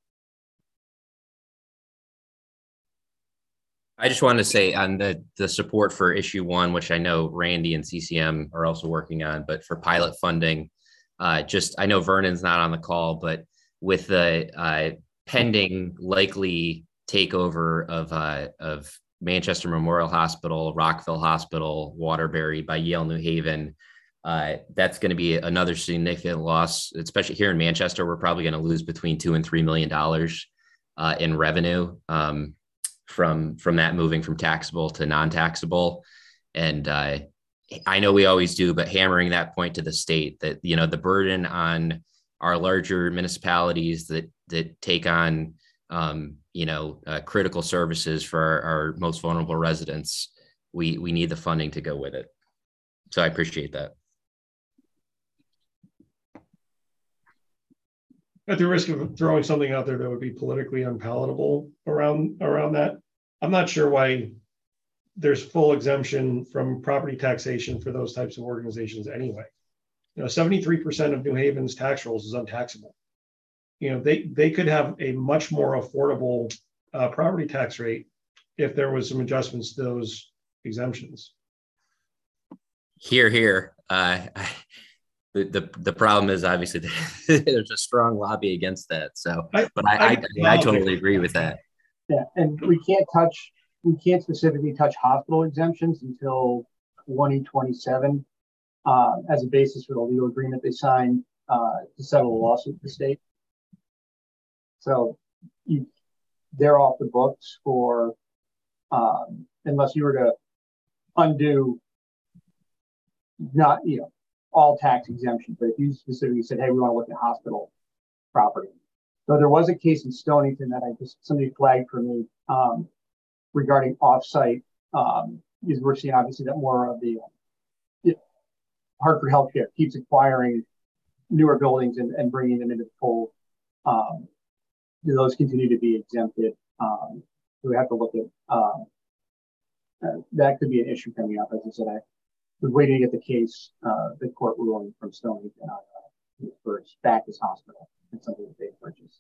I just wanted to say on the, the support for issue one, which I know Randy and C C M are also working on, but for pilot funding, uh, just, I know Vernon's not on the call, but with the uh, pending likely takeover of, uh, of Manchester Memorial Hospital, Rockville Hospital, Waterbury by Yale New Haven, uh, that's going to be another significant loss, especially here in Manchester. We're probably going to lose between two and three million dollars uh, in revenue. Um, from from that moving from taxable to non-taxable. And uh, I know we always do, but hammering that point to the state that, you know, the burden on our larger municipalities that that take on, um, you know, uh, critical services for our, our most vulnerable residents, we, we need the funding to go with it. So I appreciate that. At the risk of throwing something out there that would be politically unpalatable around around that, I'm not sure why there's full exemption from property taxation for those types of organizations anyway. You know, seventy-three percent of New Haven's tax rolls is untaxable. You know, they they could have a much more affordable uh, property tax rate if there was some adjustments to those exemptions. Here, here. Uh, The, the the problem is obviously there's a strong lobby against that. So, I, but I I, I, mean, I totally agree with that. Yeah, and we can't touch, we can't specifically touch hospital exemptions until twenty twenty-seven uh, as a basis for the legal agreement they signed uh, to settle a lawsuit with the state. So you, they're off the books for, um, unless you were to undo, not, you know, all tax exemptions, but if you specifically said, hey, we want to look at hospital property. So there was a case in Stonington that I just, somebody flagged for me um, regarding offsite, um, because we're seeing obviously that more of the you know, Hartford Healthcare keeps acquiring newer buildings and, and bringing them into the fold. Um, do those continue to be exempted? Um, so we have to look at, um, uh, that could be an issue coming up. As I said, I was waiting to get the case, uh, the court ruling from Stonington on uh, for Bacchus Hospital. It's something that they purchased.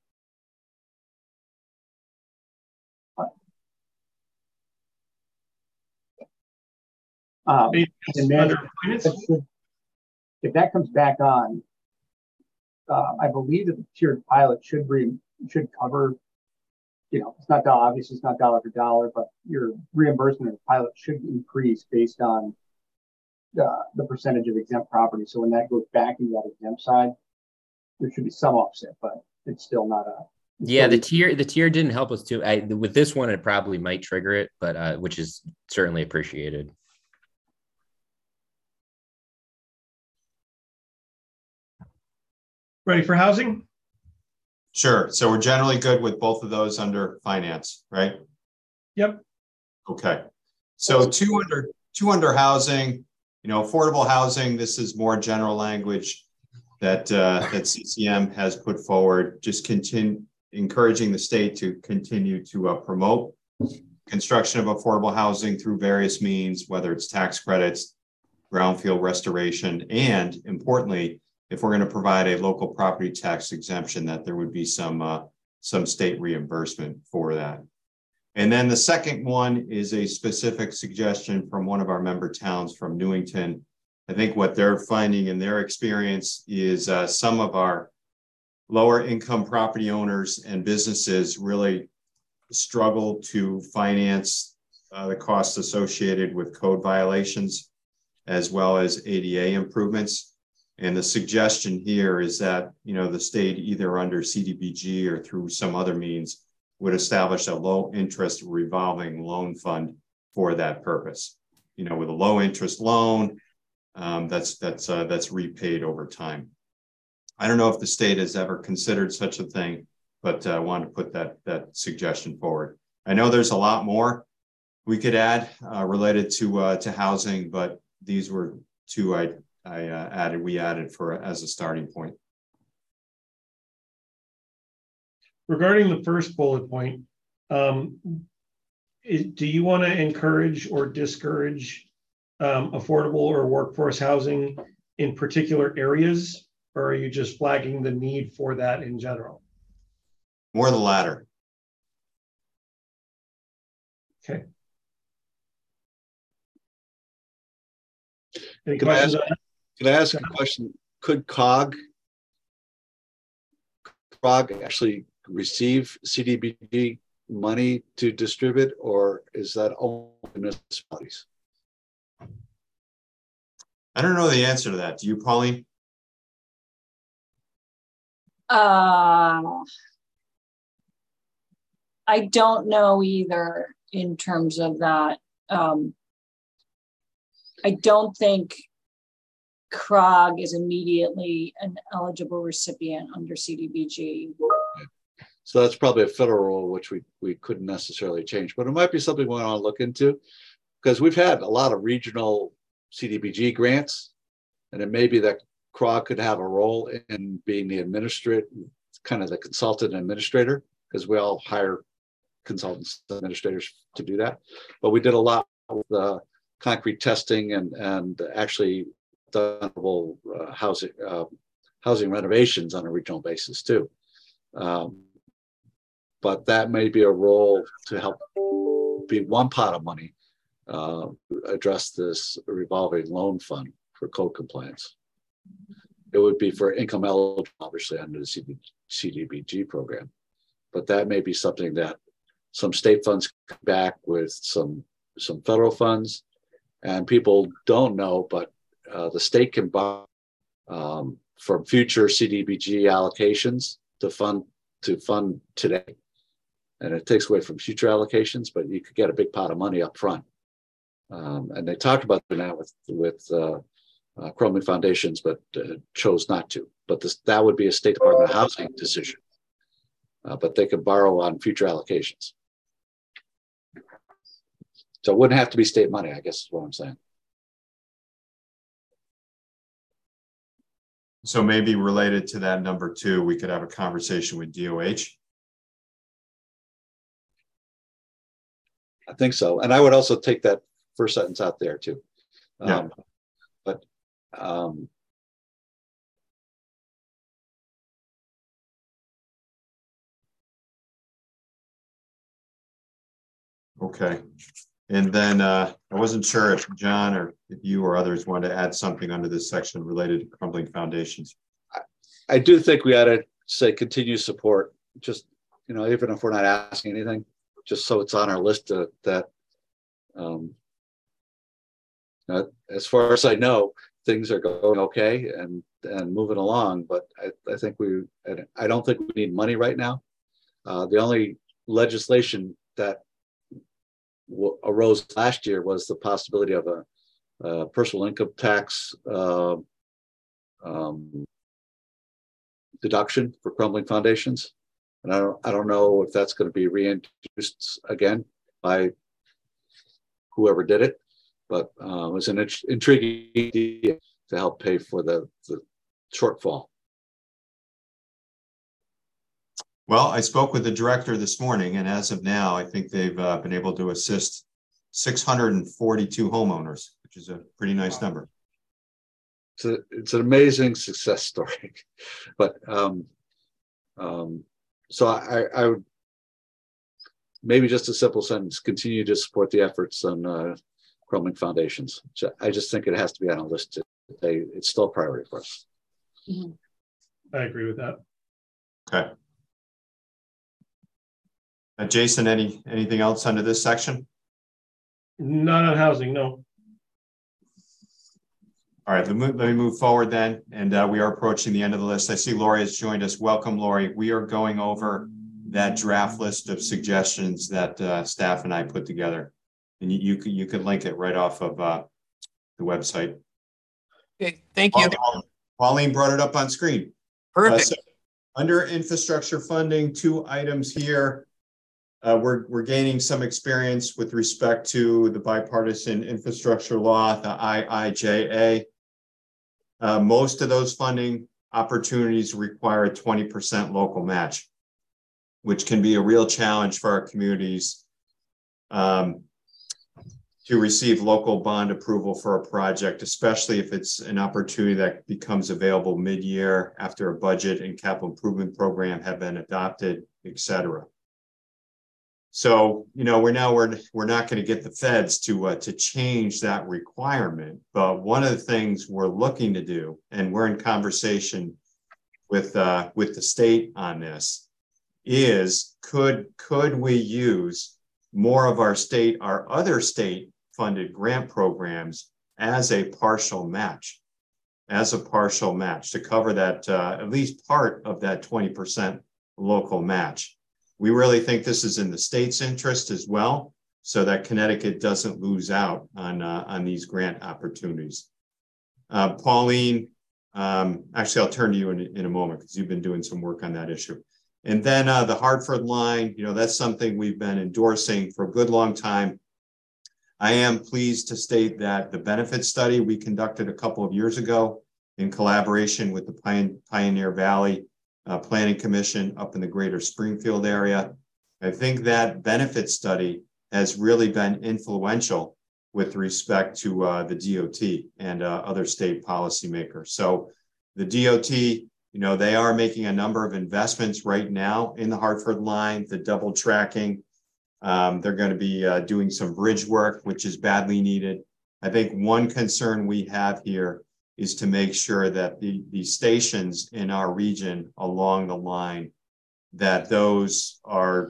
But, um, and then, if that comes back on, uh, I believe that the tiered pilot should re should cover you know, it's not dollar, obviously it's not dollar for dollar, but your reimbursement of pilot should increase based on uh, the percentage of exempt property. So when that goes back into that exempt side, there should be some offset, but it's still not a. Yeah, the tier the tier didn't help us too. I with this one, it probably might trigger it, but uh, which is certainly appreciated. Ready for housing? Sure. So we're generally good with both of those under finance, right? Yep. Okay. So two under two under housing, you know, affordable housing. This is more general language that uh, that C C M has put forward. Just continue encouraging the state to continue to uh, promote construction of affordable housing through various means, whether it's tax credits, brownfield restoration, and importantly, if we're going to provide a local property tax exemption, that there would be some uh, some state reimbursement for that. And then the second one is a specific suggestion from one of our member towns from Newington. I think what they're finding in their experience is uh, some of our lower income property owners and businesses really struggle to finance uh, the costs associated with code violations, as well as A D A improvements. And the suggestion here is that, you know, the state either under C D B G or through some other means would establish a low interest revolving loan fund for that purpose. You know, with a low interest loan um, that's that's uh, that's repaid over time. I don't know if the state has ever considered such a thing, but I uh, wanted to put that that suggestion forward. I know there's a lot more we could add uh, related to uh, to housing, but these were two I. I uh, added, we added for as a starting point. Regarding the first bullet point, um, is, do you want to encourage or discourage um, affordable or workforce housing in particular areas, or are you just flagging the need for that in general? More the latter. Okay. Any Can questions I ask, on that? Can I ask a question? Could C O G, C O G actually receive C D B G money to distribute, or is that only municipalities? I don't know the answer to that. Do you, Pauline? Uh, I don't know either in terms of that. Um, I don't think C O G is immediately an eligible recipient under C D B G. So that's probably a federal rule, which we, we couldn't necessarily change, but it might be something we want to look into, because we've had a lot of regional C D B G grants, and it may be that C O G could have a role in being the administrator, kind of the consultant administrator, because we all hire consultants, administrators to do that. But we did a lot with the concrete testing and, and actually done uh, housing uh, housing renovations on a regional basis too. Um, but that may be a role to help be one pot of money uh, address this revolving loan fund for code compliance. It would be for income eligible, obviously, under the C D B G program, but that may be something that some state funds come back with some some federal funds, and people don't know, but Uh, the state can borrow um, from future C D B G allocations to fund to fund today, and it takes away from future allocations. But you could get a big pot of money up front, um, and they talked about doing that with with uh, uh, Cromley Foundations, but uh, chose not to. But this that would be a State Department of Housing decision. Uh, but they could borrow on future allocations, so it wouldn't have to be state money, I guess is what I'm saying. So maybe related to that number two, we could have a conversation with D O H. I think so. And I would also take that first sentence out there too. Yeah. Um, but um, okay. And then uh, I wasn't sure if John or if you or others wanted to add something under this section related to crumbling foundations. I, I do think we ought to say continue support, just you know, even if we're not asking anything, just so it's on our list to, that, um, uh, as far as I know, things are going okay and and moving along. But I, I think we, I don't think we need money right now. Uh, the only legislation that w- arose last year was the possibility of a, a personal income tax uh, um, deduction for crumbling foundations, and I don't, I don't know if that's going to be reintroduced again by whoever did it, but uh, it was an int- intriguing idea to help pay for the, the shortfall. Well, I spoke with the director this morning, and as of now, I think they've uh, been able to assist six hundred forty-two homeowners, which is a pretty nice number. It's, a, it's an amazing success story. But um, um, so I, I would maybe just a simple sentence: continue to support the efforts on uh, crumbling foundations. I just think it has to be on a list. They, it's still a priority for us. Mm-hmm. I agree with that. Okay. Uh, Jason, any anything else under this section? Not on housing, no. All right, let me, let me move forward then. And uh, we are approaching the end of the list. I see Lori has joined us. Welcome, Lori. We are going over that draft list of suggestions that uh, staff and I put together. And you, you, could, you could link it right off of uh, the website. Okay, thank you. Pauline brought it up on screen. Perfect. Uh, so under infrastructure funding, two items here. Uh, we're, we're gaining some experience with respect to the bipartisan infrastructure law, the I I J A. Uh, most of those funding opportunities require a twenty percent local match, which can be a real challenge for our communities um, to receive local bond approval for a project, especially if it's an opportunity that becomes available mid-year after a budget and capital improvement program have been adopted, et cetera. So, you know, we're now we're we're not going to get the feds to uh, to change that requirement. But one of the things we're looking to do, and we're in conversation with uh, with the state on this, is could could we use more of our state, our other state funded grant programs as a partial match, as a partial match to cover that uh, at least part of that twenty percent local match. We really think this is in the state's interest as well, so that Connecticut doesn't lose out on, uh, on these grant opportunities. Uh, Pauline, um, actually, I'll turn to you in, in a moment because you've been doing some work on that issue. And then uh, the Hartford line, you know, that's something we've been endorsing for a good long time. I am pleased to state that the benefit study we conducted a couple of years ago in collaboration with the Pioneer Valley Uh, Planning Commission up in the greater Springfield area. I think that benefit study has really been influential with respect to uh, the D O T and uh, other state policymakers. So the D O T, you know, they are making a number of investments right now in the Hartford line, the double tracking. Um, they're going to be uh, doing some bridge work, which is badly needed. I think one concern we have here is to make sure that the, the stations in our region along the line, that those are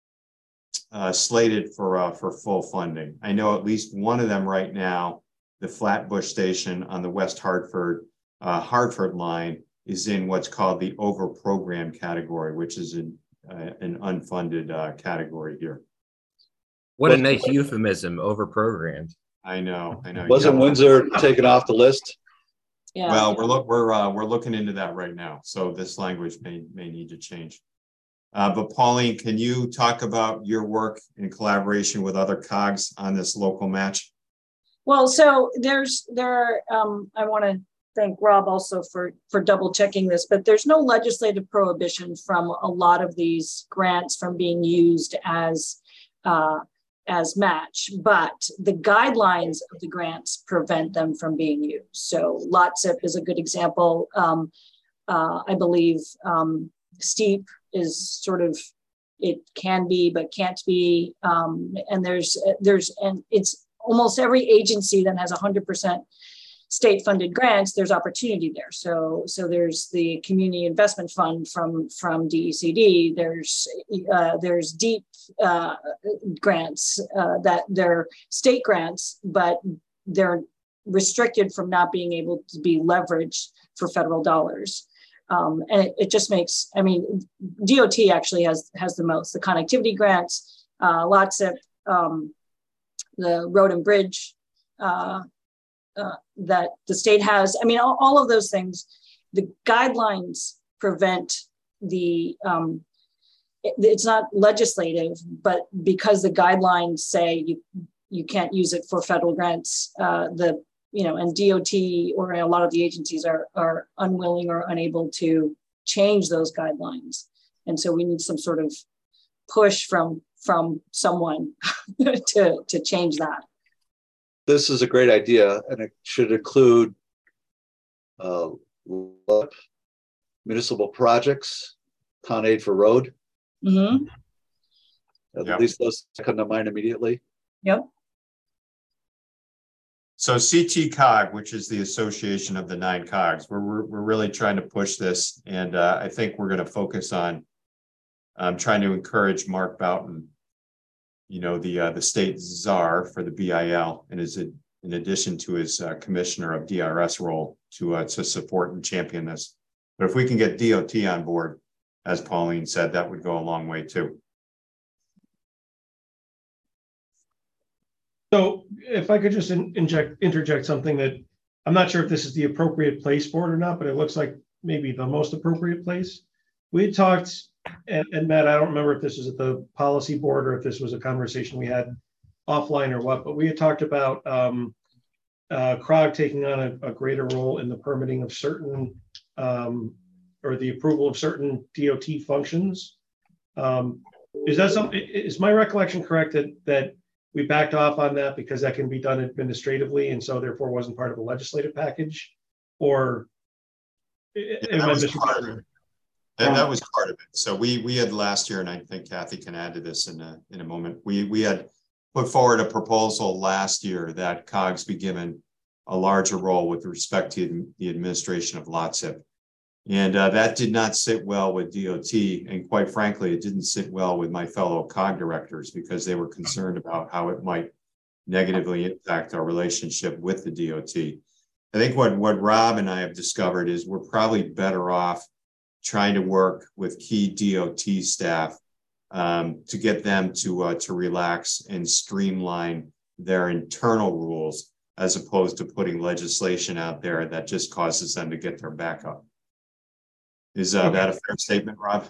uh, slated for, uh, for full funding. I know at least one of them right now, the Flatbush station on the West Hartford, uh, Hartford line, is in what's called the over program category, which is an, uh, an unfunded uh, category here. What a nice euphemism, over programmed. I know, I know. Wasn't Windsor taken off the list? Yeah. Well, we're look we're uh, we're looking into that right now, so this language may may need to change. Uh, but Pauline, can you talk about your work in collaboration with other cogs on this local match? Well, so there's there. Um, I want to thank Rob also for for double checking this, but there's no legislative prohibition from a lot of these grants from being used as uh, as match, but the guidelines of the grants prevent them from being used. So LOTSIP is a good example. Um, uh, I believe um, STEEP is sort of, it can be, but can't be. Um, and there's, there's, and it's almost every agency that has one hundred percent state-funded grants, there's opportunity there. So, so there's the Community Investment Fund from from D E C D. There's uh, there's deep uh, grants uh, that they're state grants, but they're restricted from not being able to be leveraged for federal dollars. Um, and it, it just makes, I mean, D O T actually has has the most. The connectivity grants, uh, lots of um, the road and bridge. Uh, Uh, that the state has. I mean, all, all of those things, the guidelines prevent the, um, it, it's not legislative, but because the guidelines say you, you can't use it for federal grants, uh, the, you know, and D O T or a lot of the agencies are, are unwilling or unable to change those guidelines. And so we need some sort of push from, from someone to, to change that. This is a great idea, and it should include uh, municipal projects, Con Aid for road. Mm-hmm. At Yep. least those come to mind immediately. Yep. So C T C O G, which is the Association of the Nine Cogs, we're, we're, we're really trying to push this. And uh, I think we're going to focus on um, trying to encourage Mark Boughton, you know, the uh, the state czar for the B I L, and is it in addition to his uh, commissioner of D R S role to uh, to support and champion this. But if we can get D O T on board, as Pauline said, that would go a long way too. So if I could just in, inject interject something that I'm not sure if this is the appropriate place for it or not, but it looks like maybe the most appropriate place. We had talked. And, and Matt, I don't remember if this was at the policy board or if this was a conversation we had offline or what, but we had talked about um, uh, C R O G taking on a, a greater role in the permitting of certain um, or the approval of certain D O T functions. Um, is that something? Is my recollection correct that that we backed off on that because that can be done administratively and so therefore wasn't part of a legislative package, or? Yeah, that was part of it. And that was part of it. So we we had last year, and I think Kathy can add to this in a in a moment. We we had put forward a proposal last year that C O Gs be given a larger role with respect to the administration of LOTSIP, and uh, that did not sit well with D O T. And quite frankly, it didn't sit well with my fellow C O G directors because they were concerned about how it might negatively impact our relationship with the D O T. I think what what Rob and I have discovered is we're probably better off trying to work with key D O T staff um, to get them to uh, to relax and streamline their internal rules, as opposed to putting legislation out there that just causes them to get their back up. Is uh, that a fair statement, Rob?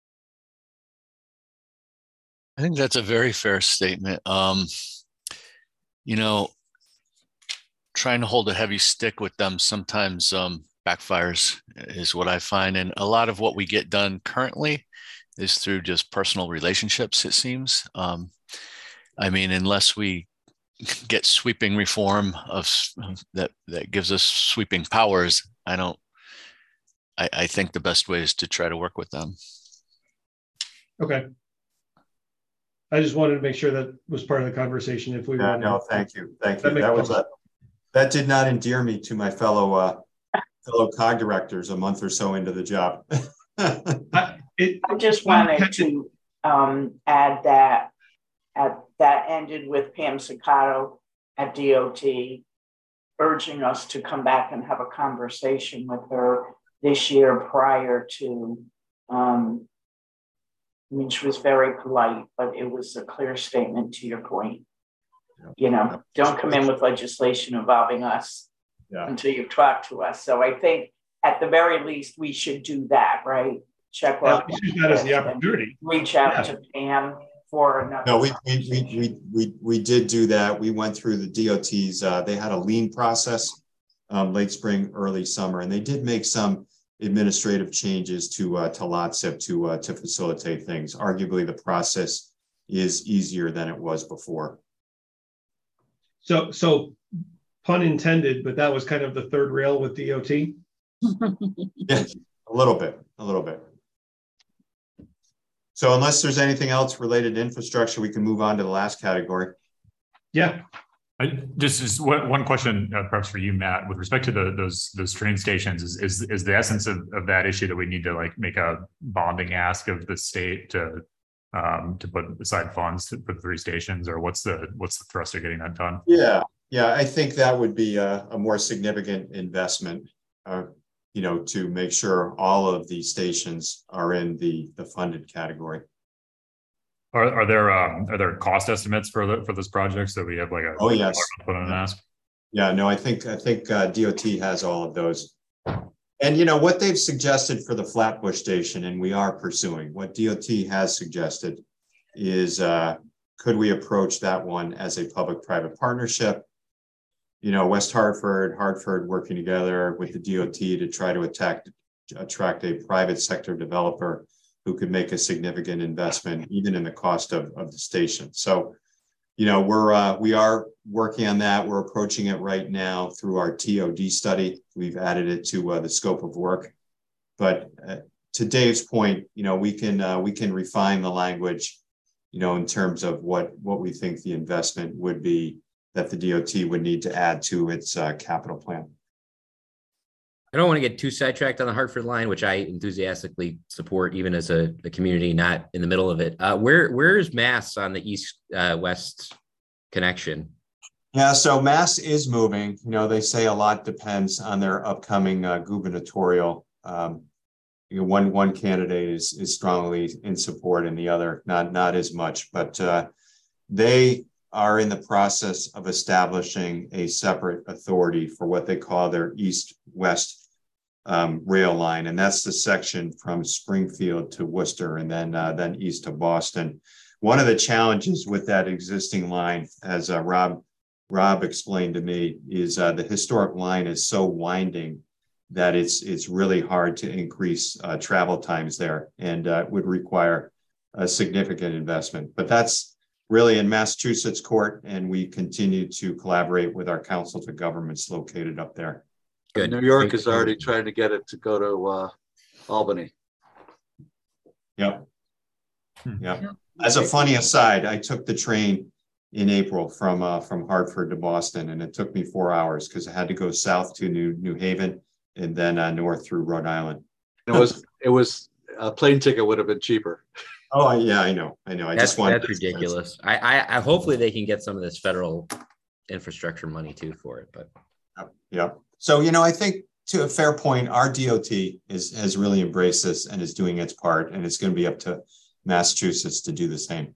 I think that's a very fair statement. Um, you know, trying to hold a heavy stick with them sometimes um, backfires is what I find. And a lot of what we get done currently is through just personal relationships, it seems. Um, I mean, unless we get sweeping reform of that, that gives us sweeping powers, I don't, I, I think the best way is to try to work with them. Okay. I just wanted to make sure that was part of the conversation. If we yeah, were no, thank you, thank you. That, that was a, that did not endear me to my fellow uh, fellow C O G directors a month or so into the job. I, it, I just wanted to um, add that at, that ended with Pam Ciccato at D O T urging us to come back and have a conversation with her this year prior to, um, I mean, she was very polite, but it was a clear statement to your point. Yeah. You know, don't come in with legislation involving us yeah. until you've talked to us. So I think at the very least, we should do that, right? Check out that as the opportunity. Reach out yeah. to Pam for another. No, we, we, we, we, we, we did do that. We went through the D O T's, uh, they had a lean process um, late spring, early summer, and they did make some administrative changes to uh, to LOTSIP to uh, to facilitate things. Arguably, the process is easier than it was before. So, so pun intended, but that was kind of the third rail with D O T. Yeah, a little bit, a little bit. So, unless there's anything else related to infrastructure, we can move on to the last category. Yeah. I, just, just one, one question, uh, perhaps for you, Matt, with respect to the, those those train stations, is, is is the essence of, of that issue that we need to like make a bonding ask of the state to um, to put aside funds to put three stations, or what's the what's the thrust of getting that done? Yeah, yeah, I think that would be a, a more significant investment, uh, you know, to make sure all of the stations are in the the funded category. Are, are there um, are there cost estimates for the for this project, so we have like a oh yes put on an ask? Yeah, no, I think I think uh, D O T has all of those, and you know what they've suggested for the Flatbush station, and we are pursuing what D O T has suggested is uh, could we approach that one as a public-private partnership? You know, West Hartford, Hartford working together with the D O T to try to attack, attract a private sector developer who could make a significant investment, even in the cost of, of the station. So, you know, we're uh, we are working on that. We're approaching it right now through our T O D study. We've added it to uh, the scope of work. But uh, to Dave's point, you know, we can uh, we can refine the language, you know, in terms of what what we think the investment would be that the D O T would need to add to its uh, capital plan. I don't want to get too sidetracked on the Hartford line, which I enthusiastically support, even as a, a community not in the middle of it. Uh, where where is Mass on the east uh, west connection? Yeah, so Mass is moving. You know, they say a lot depends on their upcoming uh, gubernatorial. Um, you know, one one candidate is is strongly in support, and the other not not as much. But uh, they are in the process of establishing a separate authority for what they call their east-west um, rail line, and that's the section from Springfield to Worcester, and then uh, then east to Boston. One of the challenges with that existing line, as uh, Rob Rob explained to me, is uh, the historic line is so winding that it's it's really hard to increase uh, travel times there, and uh, would require a significant investment. But that's really in Massachusetts court, and we continue to collaborate with our council to governments located up there. Good. New York is already trying to get it to go to uh, Albany. Yep. Yep. As a funny aside, I took the train in April from uh, from Hartford to Boston, and it took me four hours because I had to go south to New New Haven and then uh, north through Rhode Island. It was it was a plane ticket would have been cheaper. Oh yeah, I know, I know. I that's, just wanted that's ridiculous. I, I I hopefully they can get some of this federal infrastructure money too for it, but yep. Yep. So you know, I think to a fair point, our D O T is has really embraced this and is doing its part, and it's going to be up to Massachusetts to do the same.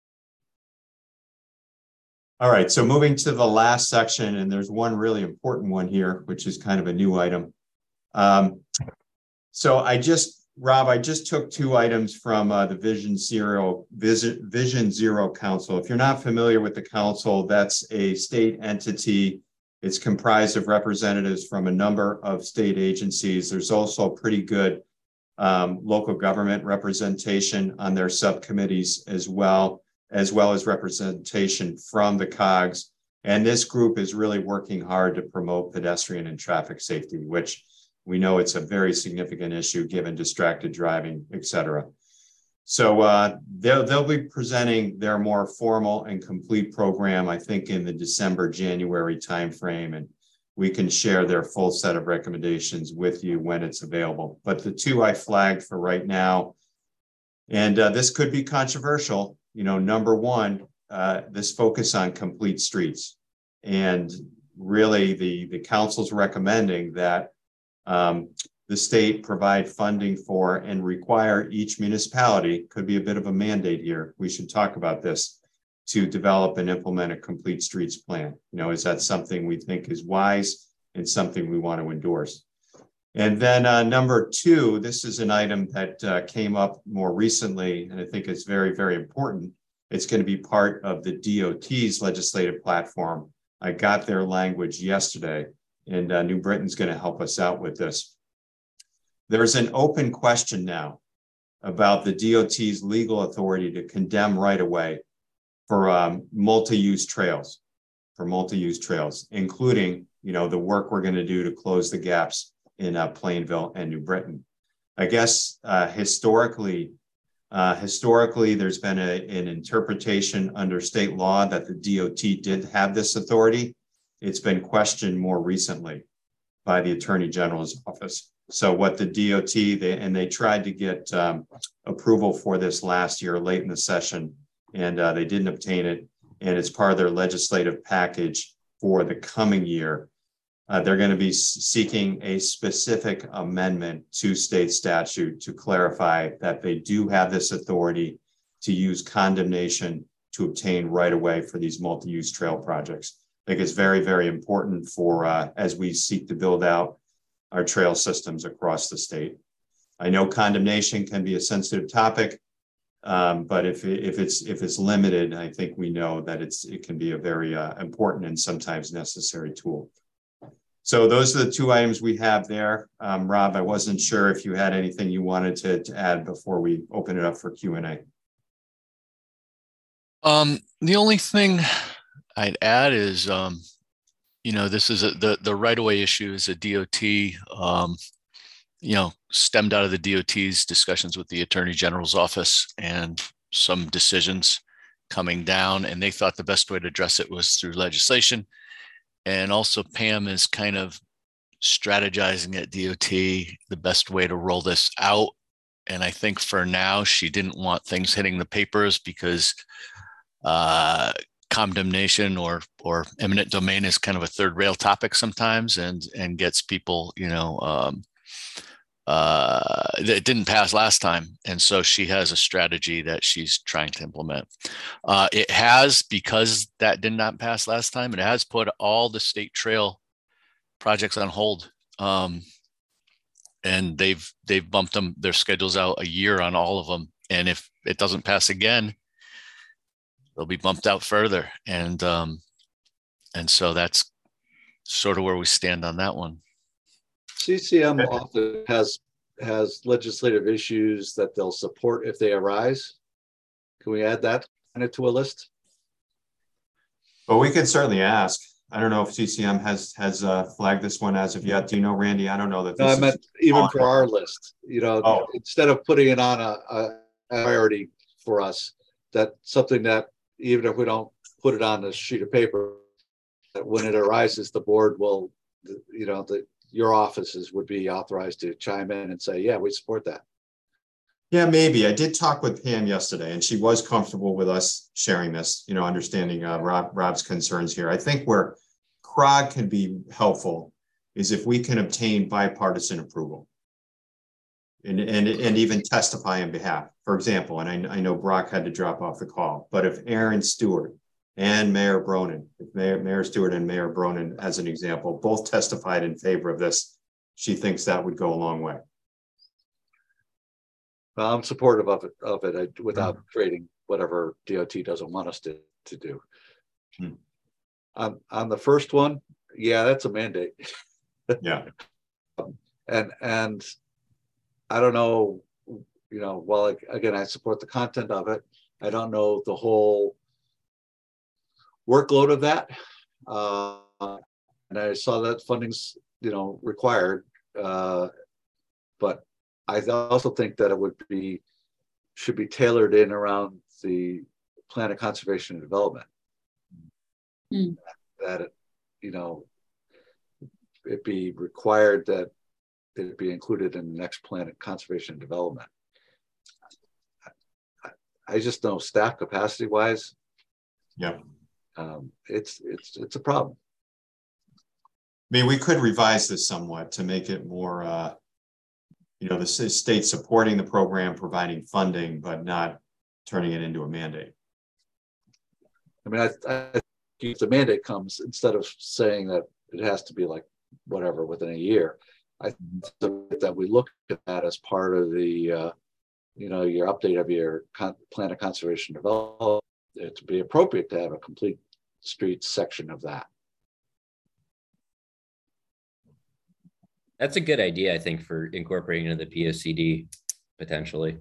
All right, so moving to the last section, and there's one really important one here, which is kind of a new item. Um, so I just, Rob, I just took two items from uh, the Vision Zero, Vision, Vision Zero Council. If you're not familiar with the council, that's a state entity. It's comprised of representatives from a number of state agencies. There's also pretty good um, local government representation on their subcommittees as well, as well as representation from the COGS. And this group is really working hard to promote pedestrian and traffic safety, which we know it's a very significant issue given distracted driving, et cetera. So uh, they'll, they'll be presenting their more formal and complete program, I think, in the December, January timeframe, and we can share their full set of recommendations with you when it's available. But the two I flagged for right now, and uh, this could be controversial. You know, number one, uh, this focus on complete streets. And really the, the council's recommending that um, the state provide funding for and require each municipality, could be a bit of a mandate here, we should talk about this, to develop and implement a complete streets plan. You know, is that something we think is wise and something we want to endorse? And then uh, number two, this is an item that uh, came up more recently, and I think it's very, very important. It's going to be part of the D O T's legislative platform. I got their language yesterday, and uh, New Britain's going to help us out with this. There's an open question now about the D O T's legal authority to condemn right away for um, multi-use trails, for multi-use trails, including, you know, the work we're going to do to close the gaps in uh, Plainville and New Britain. I guess uh, historically, Uh, historically, there's been a, an interpretation under state law that the D O T did have this authority. It's been questioned more recently by the Attorney General's office. So what the D O T, they, and they tried to get um, approval for this last year, late in the session, and uh, they didn't obtain it. And it's part of their legislative package for the coming year. Uh, they're going to be seeking a specific amendment to state statute to clarify that they do have this authority to use condemnation to obtain right of way for these multi-use trail projects. I think it's very, very important for uh, as we seek to build out our trail systems across the state. I know condemnation can be a sensitive topic, um, but if, if it's if it's limited, I think we know that it's it can be a very uh, important and sometimes necessary tool. So those are the two items we have there. Um, Rob, I wasn't sure if you had anything you wanted to, to add before we open it up for Q and A. Um, the only thing I'd add is, um, you know, this is a, the, the right-of-way issue is a D O T, um, you know, stemmed out of the D O T's discussions with the Attorney General's office and some decisions coming down, and they thought the best way to address it was through legislation. And also Pam is kind of strategizing at D O T the best way to roll this out. And I think for now, she didn't want things hitting the papers because uh, condemnation or or eminent domain is kind of a third rail topic sometimes, and and gets people, you know, um, uh, it didn't pass last time. And so she has a strategy that she's trying to implement. Uh, it has, because that did not pass last time, it has put all the state trail projects on hold. Um, and they've, they've bumped them, their schedules out a year on all of them. And if it doesn't pass again, they'll be bumped out further. And, um, and so that's sort of where we stand on that one. C C M often has has legislative issues that they'll support if they arise. Can we add that kind of to a list? Well, we could certainly ask. I don't know if C C M has has uh, flagged this one as of yet. Do you know, Randy? I don't know that. This no, I meant is even for our list. You know, oh. instead of putting it on a, a priority for us, that something that even if we don't put it on a sheet of paper, that when it arises, the board will, you know, the your offices would be authorized to chime in and say, yeah, we support that. Yeah, maybe. I did talk with Pam yesterday, and she was comfortable with us sharing this, you know, understanding uh, Rob, Rob's concerns here. I think where C R O G can be helpful is if we can obtain bipartisan approval and, and, and even testify on behalf. For example, and I, I know Brock had to drop off the call, but if Aaron Stewart and Mayor Bronin, if Mayor, Mayor Stewart and Mayor Bronin, as an example, both testified in favor of this, she thinks that would go a long way. Well, I'm supportive of it, of it I, without mm-hmm. creating whatever D O T doesn't want us to, to do. Hmm. On, on the first one, yeah, that's a mandate. Yeah. um, and, and I don't know, you know, well, again, I support the content of it. I don't know the whole workload of that, uh, and I saw that funding's, you know, required, uh, but I also think that it would be should be tailored in around the plan of conservation and development. Mm. That it, you know, it be required that it be included in the next plan of conservation and development. I, I just know staff capacity wise. Yeah. Um, it's it's it's a problem. I mean, we could revise this somewhat to make it more, uh, you know, the state supporting the program, providing funding, but not turning it into a mandate. I mean, I, I if the mandate comes, instead of saying that it has to be like whatever within a year, I think that we look at that as part of the, uh, you know, your update of your con plan of conservation development. It would be appropriate to have a complete street section of that. That's a good idea, I think, for incorporating into the P O C D potentially.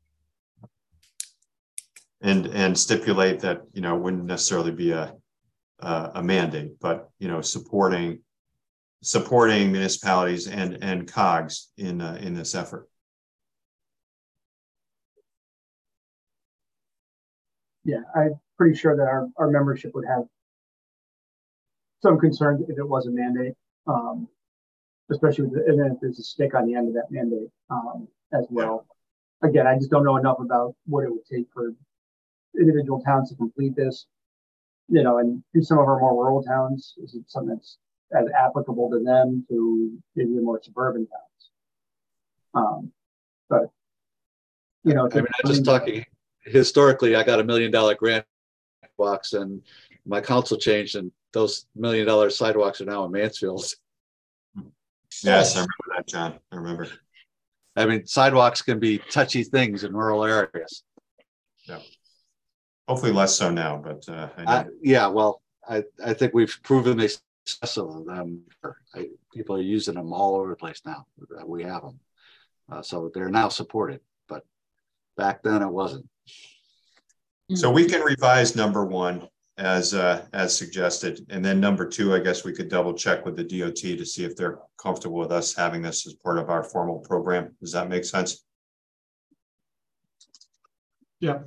And and stipulate that, you know, wouldn't necessarily be a uh, a mandate, but, you know, supporting supporting municipalities and and C O Gs in uh, in this effort. yeah, I'm pretty sure that our, our membership would have some concerns if it was a mandate, um, especially with the, and then if there's a stick on the end of that mandate um, as well. Yeah. Again, I just don't know enough about what it would take for individual towns to complete this, you know, and do some of our more rural towns, is it something that's as applicable to them to maybe the more suburban towns? Um, but, you know, I mean, I'm just talking historically, I got a million dollar grant box and my council changed and those million dollar sidewalks are now in Mansfield. Yes, I remember that, John. I remember. I mean, sidewalks can be touchy things in rural areas. Yeah. Hopefully less so now, but uh, I know. I, yeah, well, I, I think we've proven the success of them. I, people are using them all over the place now. We have them. Uh, so they're now supported, but back then it wasn't. So we can revise number one as uh, as suggested. And then number two, I guess we could double check with the D O T to see if they're comfortable with us having this as part of our formal program. Does that make sense? Yeah.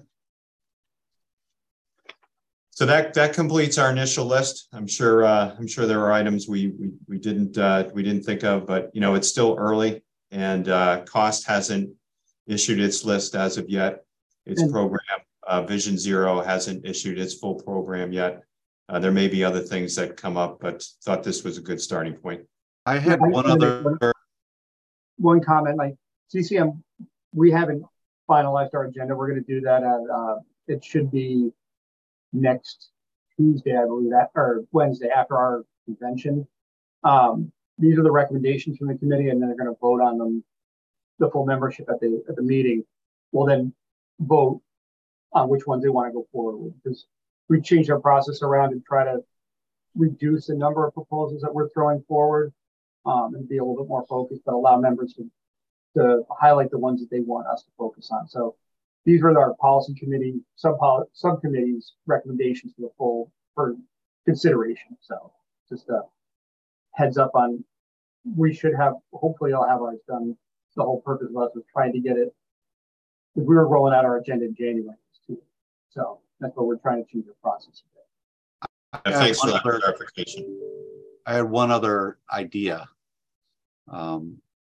So that that completes our initial list. I'm sure uh, I'm sure there are items we we we didn't uh, we didn't think of, but you know it's still early, and uh, Cost hasn't issued its list as of yet. Its mm-hmm. program uh, Vision Zero hasn't issued its full program yet. Uh, there may be other things that come up, but thought this was a good starting point. I had one other one, one comment. Like C C M, we haven't finalized our agenda. We're going to do that at uh, it should be next Tuesday, I believe, that or Wednesday after our convention. Um, these are the recommendations from the committee, and then they're going to vote on them. The full membership at the at the meeting will then vote on which ones they want to go forward with. Because we changed our process around and try to reduce the number of proposals that we're throwing forward um, and be a little bit more focused, but allow members to to highlight the ones that they want us to focus on. So these were our policy committee, sub subcommittees recommendations for the full for consideration. So just a heads up on, we should have, hopefully I'll have ours done. The whole purpose of us was trying to get it, because we were rolling out our agenda in January too. So that's what we're trying to change the process. Yeah, thanks for that clarification. I had one other idea um,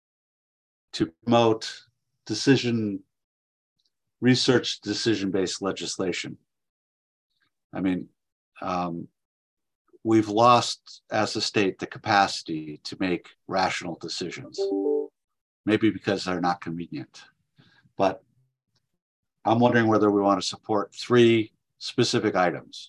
to promote decision research decision-based legislation. I mean, um, we've lost as a state the capacity to make rational decisions, maybe because they're not convenient. But I'm wondering whether we want to support three specific items.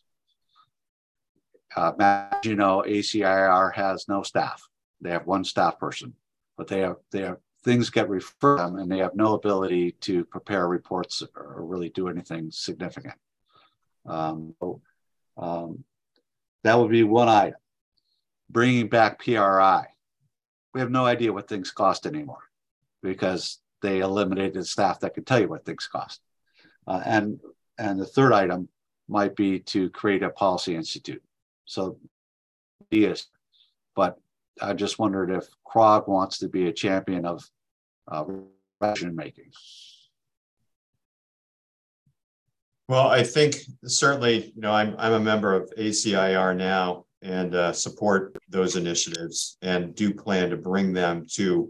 Uh, as you know, A C I R has no staff. They have one staff person, but they have, they have things get referred to them and they have no ability to prepare reports or really do anything significant. Um, so, um, that would be one item. Bringing back P R I. We have no idea what things cost anymore because they eliminated staff that could tell you what things cost. Uh, and, and the third item might be to create a policy institute. So, yes, but I just wondered if C R O G wants to be a champion of uh, decision making. Well, I think certainly, you know, I'm I'm a member of A C I R now and uh, support those initiatives and do plan to bring them to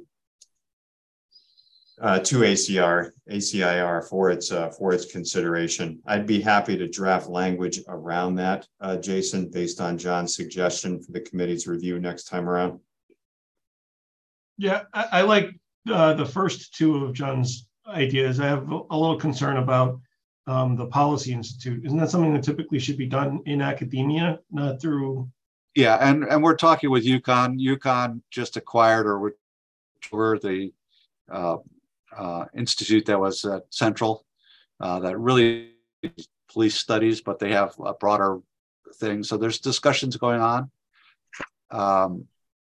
uh, to A C R, A C I R for its uh, for its consideration. I'd be happy to draft language around that, uh, Jason, based on John's suggestion for the committee's review next time around. Yeah, I, I like uh, the first two of John's ideas. I have a little concern about um, the Policy Institute. Isn't that something that typically should be done in academia, not through? Yeah, and, and we're talking with UConn. UConn just acquired or were the uh, uh, institute that was uh, central, uh, that really police studies, but they have a broader thing. So there's discussions going on. Um,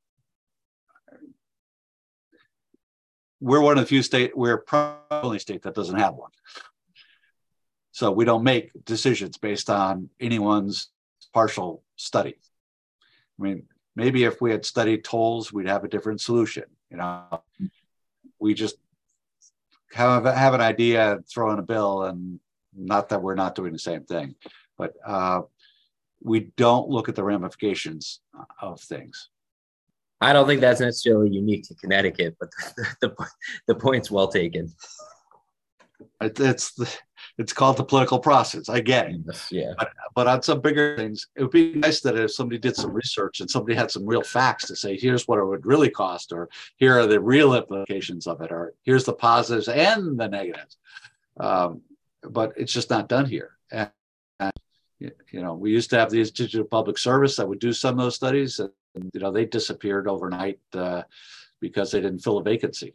we're one of the few state, we're probably the only state that doesn't have one. So we don't make decisions based on anyone's partial study. I mean, maybe if we had studied tolls, we'd have a different solution. You know, we just have, have an idea, throw in a bill, and not that we're not doing the same thing, but uh, we don't look at the ramifications of things. I don't think that's necessarily unique to Connecticut, but the, the, the point's well taken. It's the, it's called the political process. I get it. Yeah. But, but on some bigger things, it would be nice that if somebody did some research and somebody had some real facts to say, here's what it would really cost, or here are the real implications of it, or here's the positives and the negatives. Um, but it's just not done here. And, and, you know, we used to have the Institute of Public Service that would do some of those studies, and, you know, they disappeared overnight uh, because they didn't fill a vacancy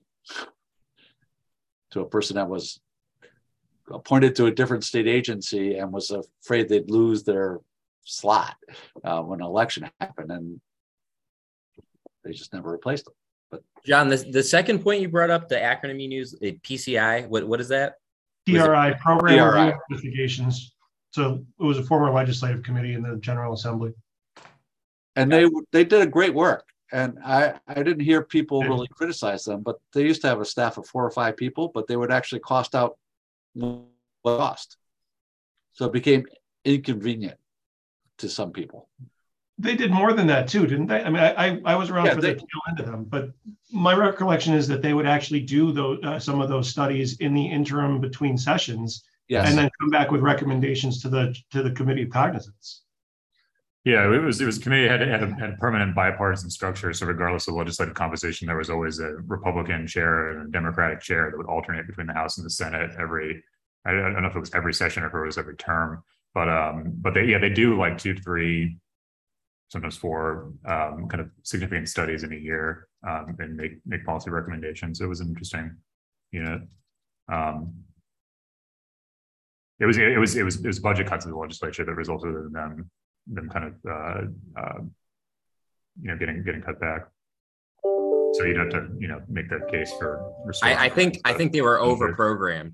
to a person that was appointed to a different state agency and was afraid they'd lose their slot uh, when an election happened, and they just never replaced them. But John, the, the second point you brought up, the acronym you use, P C I, what, what is that? P R I, Program P R I. Review Investigations. So it was a former legislative committee in the General Assembly. And they they did a great work. And I, I didn't hear people really criticize them, but they used to have a staff of four or five people, but they would actually cost out what cost. So it became inconvenient to some people. They did more than that too, didn't they? I mean, I I, I was around Yeah, for they, the tail end of them, but my recollection is that they would actually do those uh, some of those studies in the interim between sessions, yes. and then come back with recommendations to the to the committee of cognizance. Yeah, it was it was committee had had a, had a permanent bipartisan structure. So regardless of legislative composition, there was always a Republican chair and a Democratic chair that would alternate between the House and the Senate every. I don't know if it was every session or if it was every term, but um, but they yeah they do like two to three, sometimes four um, kind of significant studies in a year um, and make make policy recommendations. It was an interesting unit. Um, it was it was it was it was budget cuts in the legislature that resulted in them. them kind of uh, uh, you know getting getting cut back, so you'd have to you know make that case for restoring. I, I think I think they were over programmed.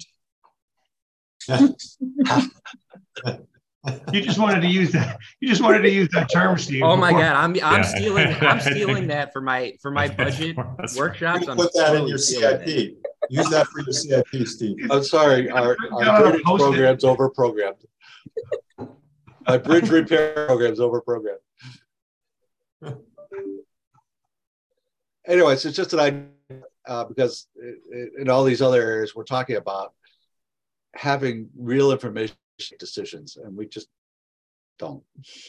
You just wanted to use that. You just wanted to use that term, Steve. Oh my God, I'm I'm Yeah. stealing I'm stealing that for my for my budget workshops. I'm Put that in totally your stealing C I that. P. Use that for your C I P, Steve. I'm sorry, our, our Yeah, drainage post it. program's over-programmed. Our bridge repair program's over-programmed. Anyways, it's just that I, uh, because in all these other areas we're talking about having real information decisions, and we just don't.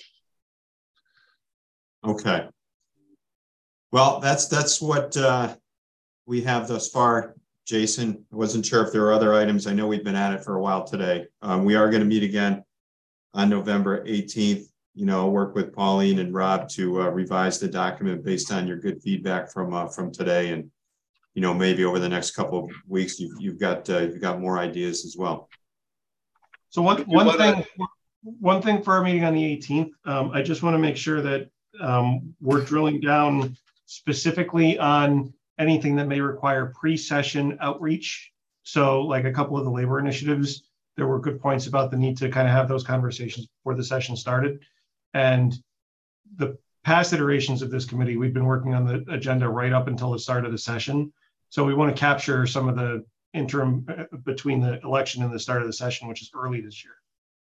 Okay. Well, that's that's what uh, we have thus far, Jason. I wasn't sure if there were other items. I know we've been at it for a while today. Um, we are going to meet again on November eighteenth. You know, work with Pauline and Rob to uh, revise the document based on your good feedback from uh, from today, and you know maybe over the next couple of weeks you've you've got uh, you've got more ideas as well. So one one thing one thing for our meeting on the eighteenth, um, I just want to make sure that um, we're drilling down specifically on anything that may require pre-session outreach. So like a couple of the labor initiatives, there were good points about the need to kind of have those conversations before the session started. And the past iterations of this committee, we've been working on the agenda right up until the start of the session. So we want to capture some of the interim between the election and the start of the session, which is early this year.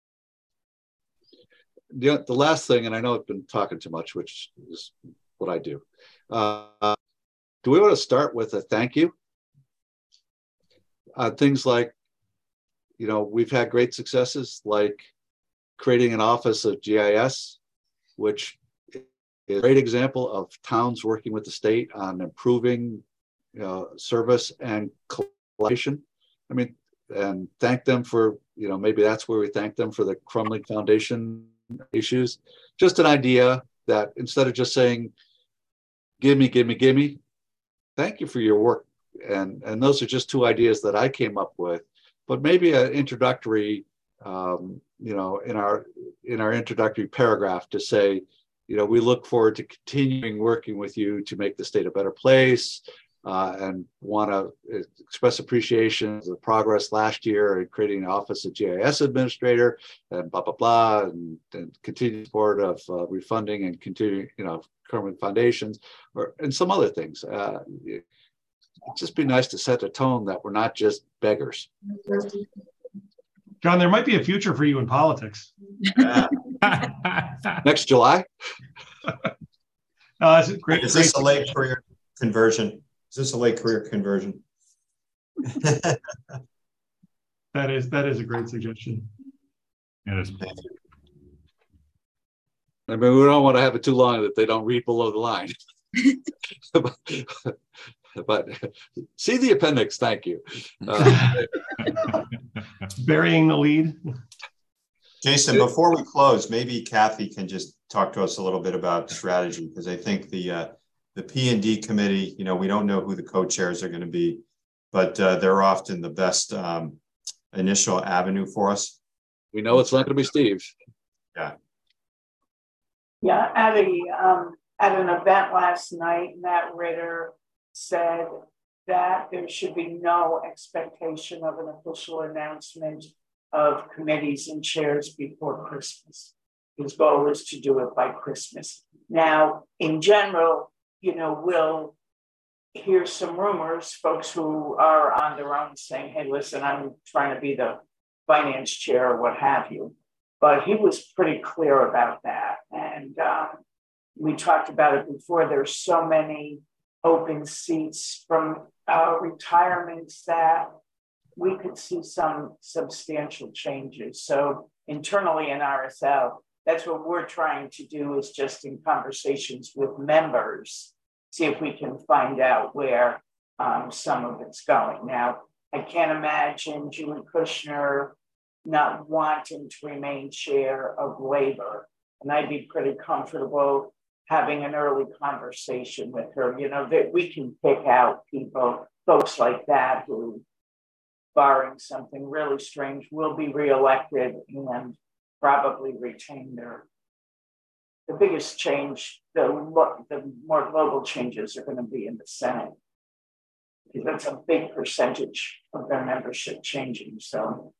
The, the last thing, and I know I've been talking too much, which is what I do. Uh, do we want to start with a thank you? Uh, things like, you know, we've had great successes like creating an office of G I S, which is a great example of towns working with the state on improving you know, service and collaboration. I mean, and thank them for, you know, maybe that's where we thank them for the Crumbling Foundation issues. Just an idea that instead of just saying, gimme, gimme, gimme, thank you for your work. And, and those are just two ideas that I came up with, but maybe an introductory, um, you know, in our, in our introductory paragraph to say, you know, we look forward to continuing working with you to make the state a better place. Uh, and want to express appreciation for the progress last year in creating an office of G I S administrator and blah, blah, blah, and, and continued support of uh, refunding and continuing, you know, Crumbling Foundations or and some other things. Uh, it'd just be nice to set a tone that we're not just beggars. John, there might be a future for you in politics. Yeah. Next July? Uh, that's a great, Is this great a late career conversion? Is this a late career conversion? That is that is a great suggestion. It is. I mean, we don't want to have it too long that they don't read below the line. but, but see the appendix. Thank you. Uh, Burying the lead. Jason, before we close, maybe Kathy can just talk to us a little bit about strategy, because I think the uh, the P and D committee, you know, we don't know who the co-chairs are going to be, but uh, they're often the best um, initial avenue for us. We know it's not going to be Steve. Yeah. Yeah, at a um, at an event last night, Matt Ritter said that there should be no expectation of an official announcement of committees and chairs before Christmas. His goal is to do it by Christmas. Now, in general, you know, we'll hear some rumors, folks who are on their own saying, hey, listen, I'm trying to be the finance chair or what have you. But he was pretty clear about that. And um, we talked about it before. There's so many open seats from uh, retirements that we could see some substantial changes. So internally in R S L, that's what we're trying to do, is just in conversations with members, see if we can find out where um, some of it's going. Now, I can't imagine Julie Kushner not wanting to remain chair of labor. And I'd be pretty comfortable having an early conversation with her, you know, that we can pick out people, folks like that who, barring something really strange, will be reelected and probably retain their, the biggest change, the, the more global changes are going to be in the Senate. Because that's a big percentage of their membership changing, so.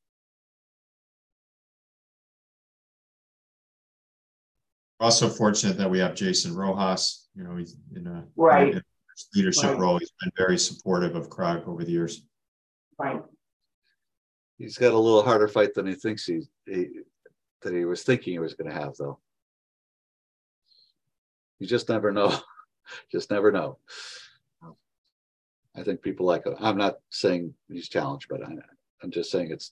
Also fortunate that we have Jason Rojas, you know, he's in a right. leadership right. role. He's been very supportive of C R O G over the years. Right. He's got a little harder fight than he thinks he, he that he was thinking he was going to have, though. You just never know. Just never know. I think people like it. I'm not saying he's challenged, but I, I'm just saying it's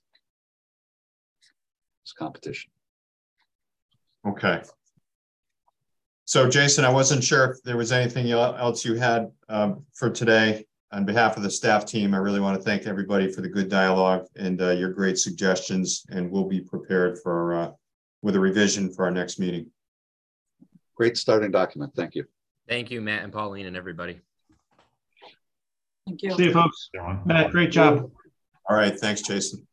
it's competition. Okay. So, Jason, I wasn't sure if there was anything else you had um, for today. On behalf of the staff team, I really want to thank everybody for the good dialogue and uh, your great suggestions, and we'll be prepared for uh, with a revision for our next meeting. Great starting document. Thank you. Thank you, Matt and Pauline and everybody. Thank you. See you, folks. Matt, great job. All right. Thanks, Jason.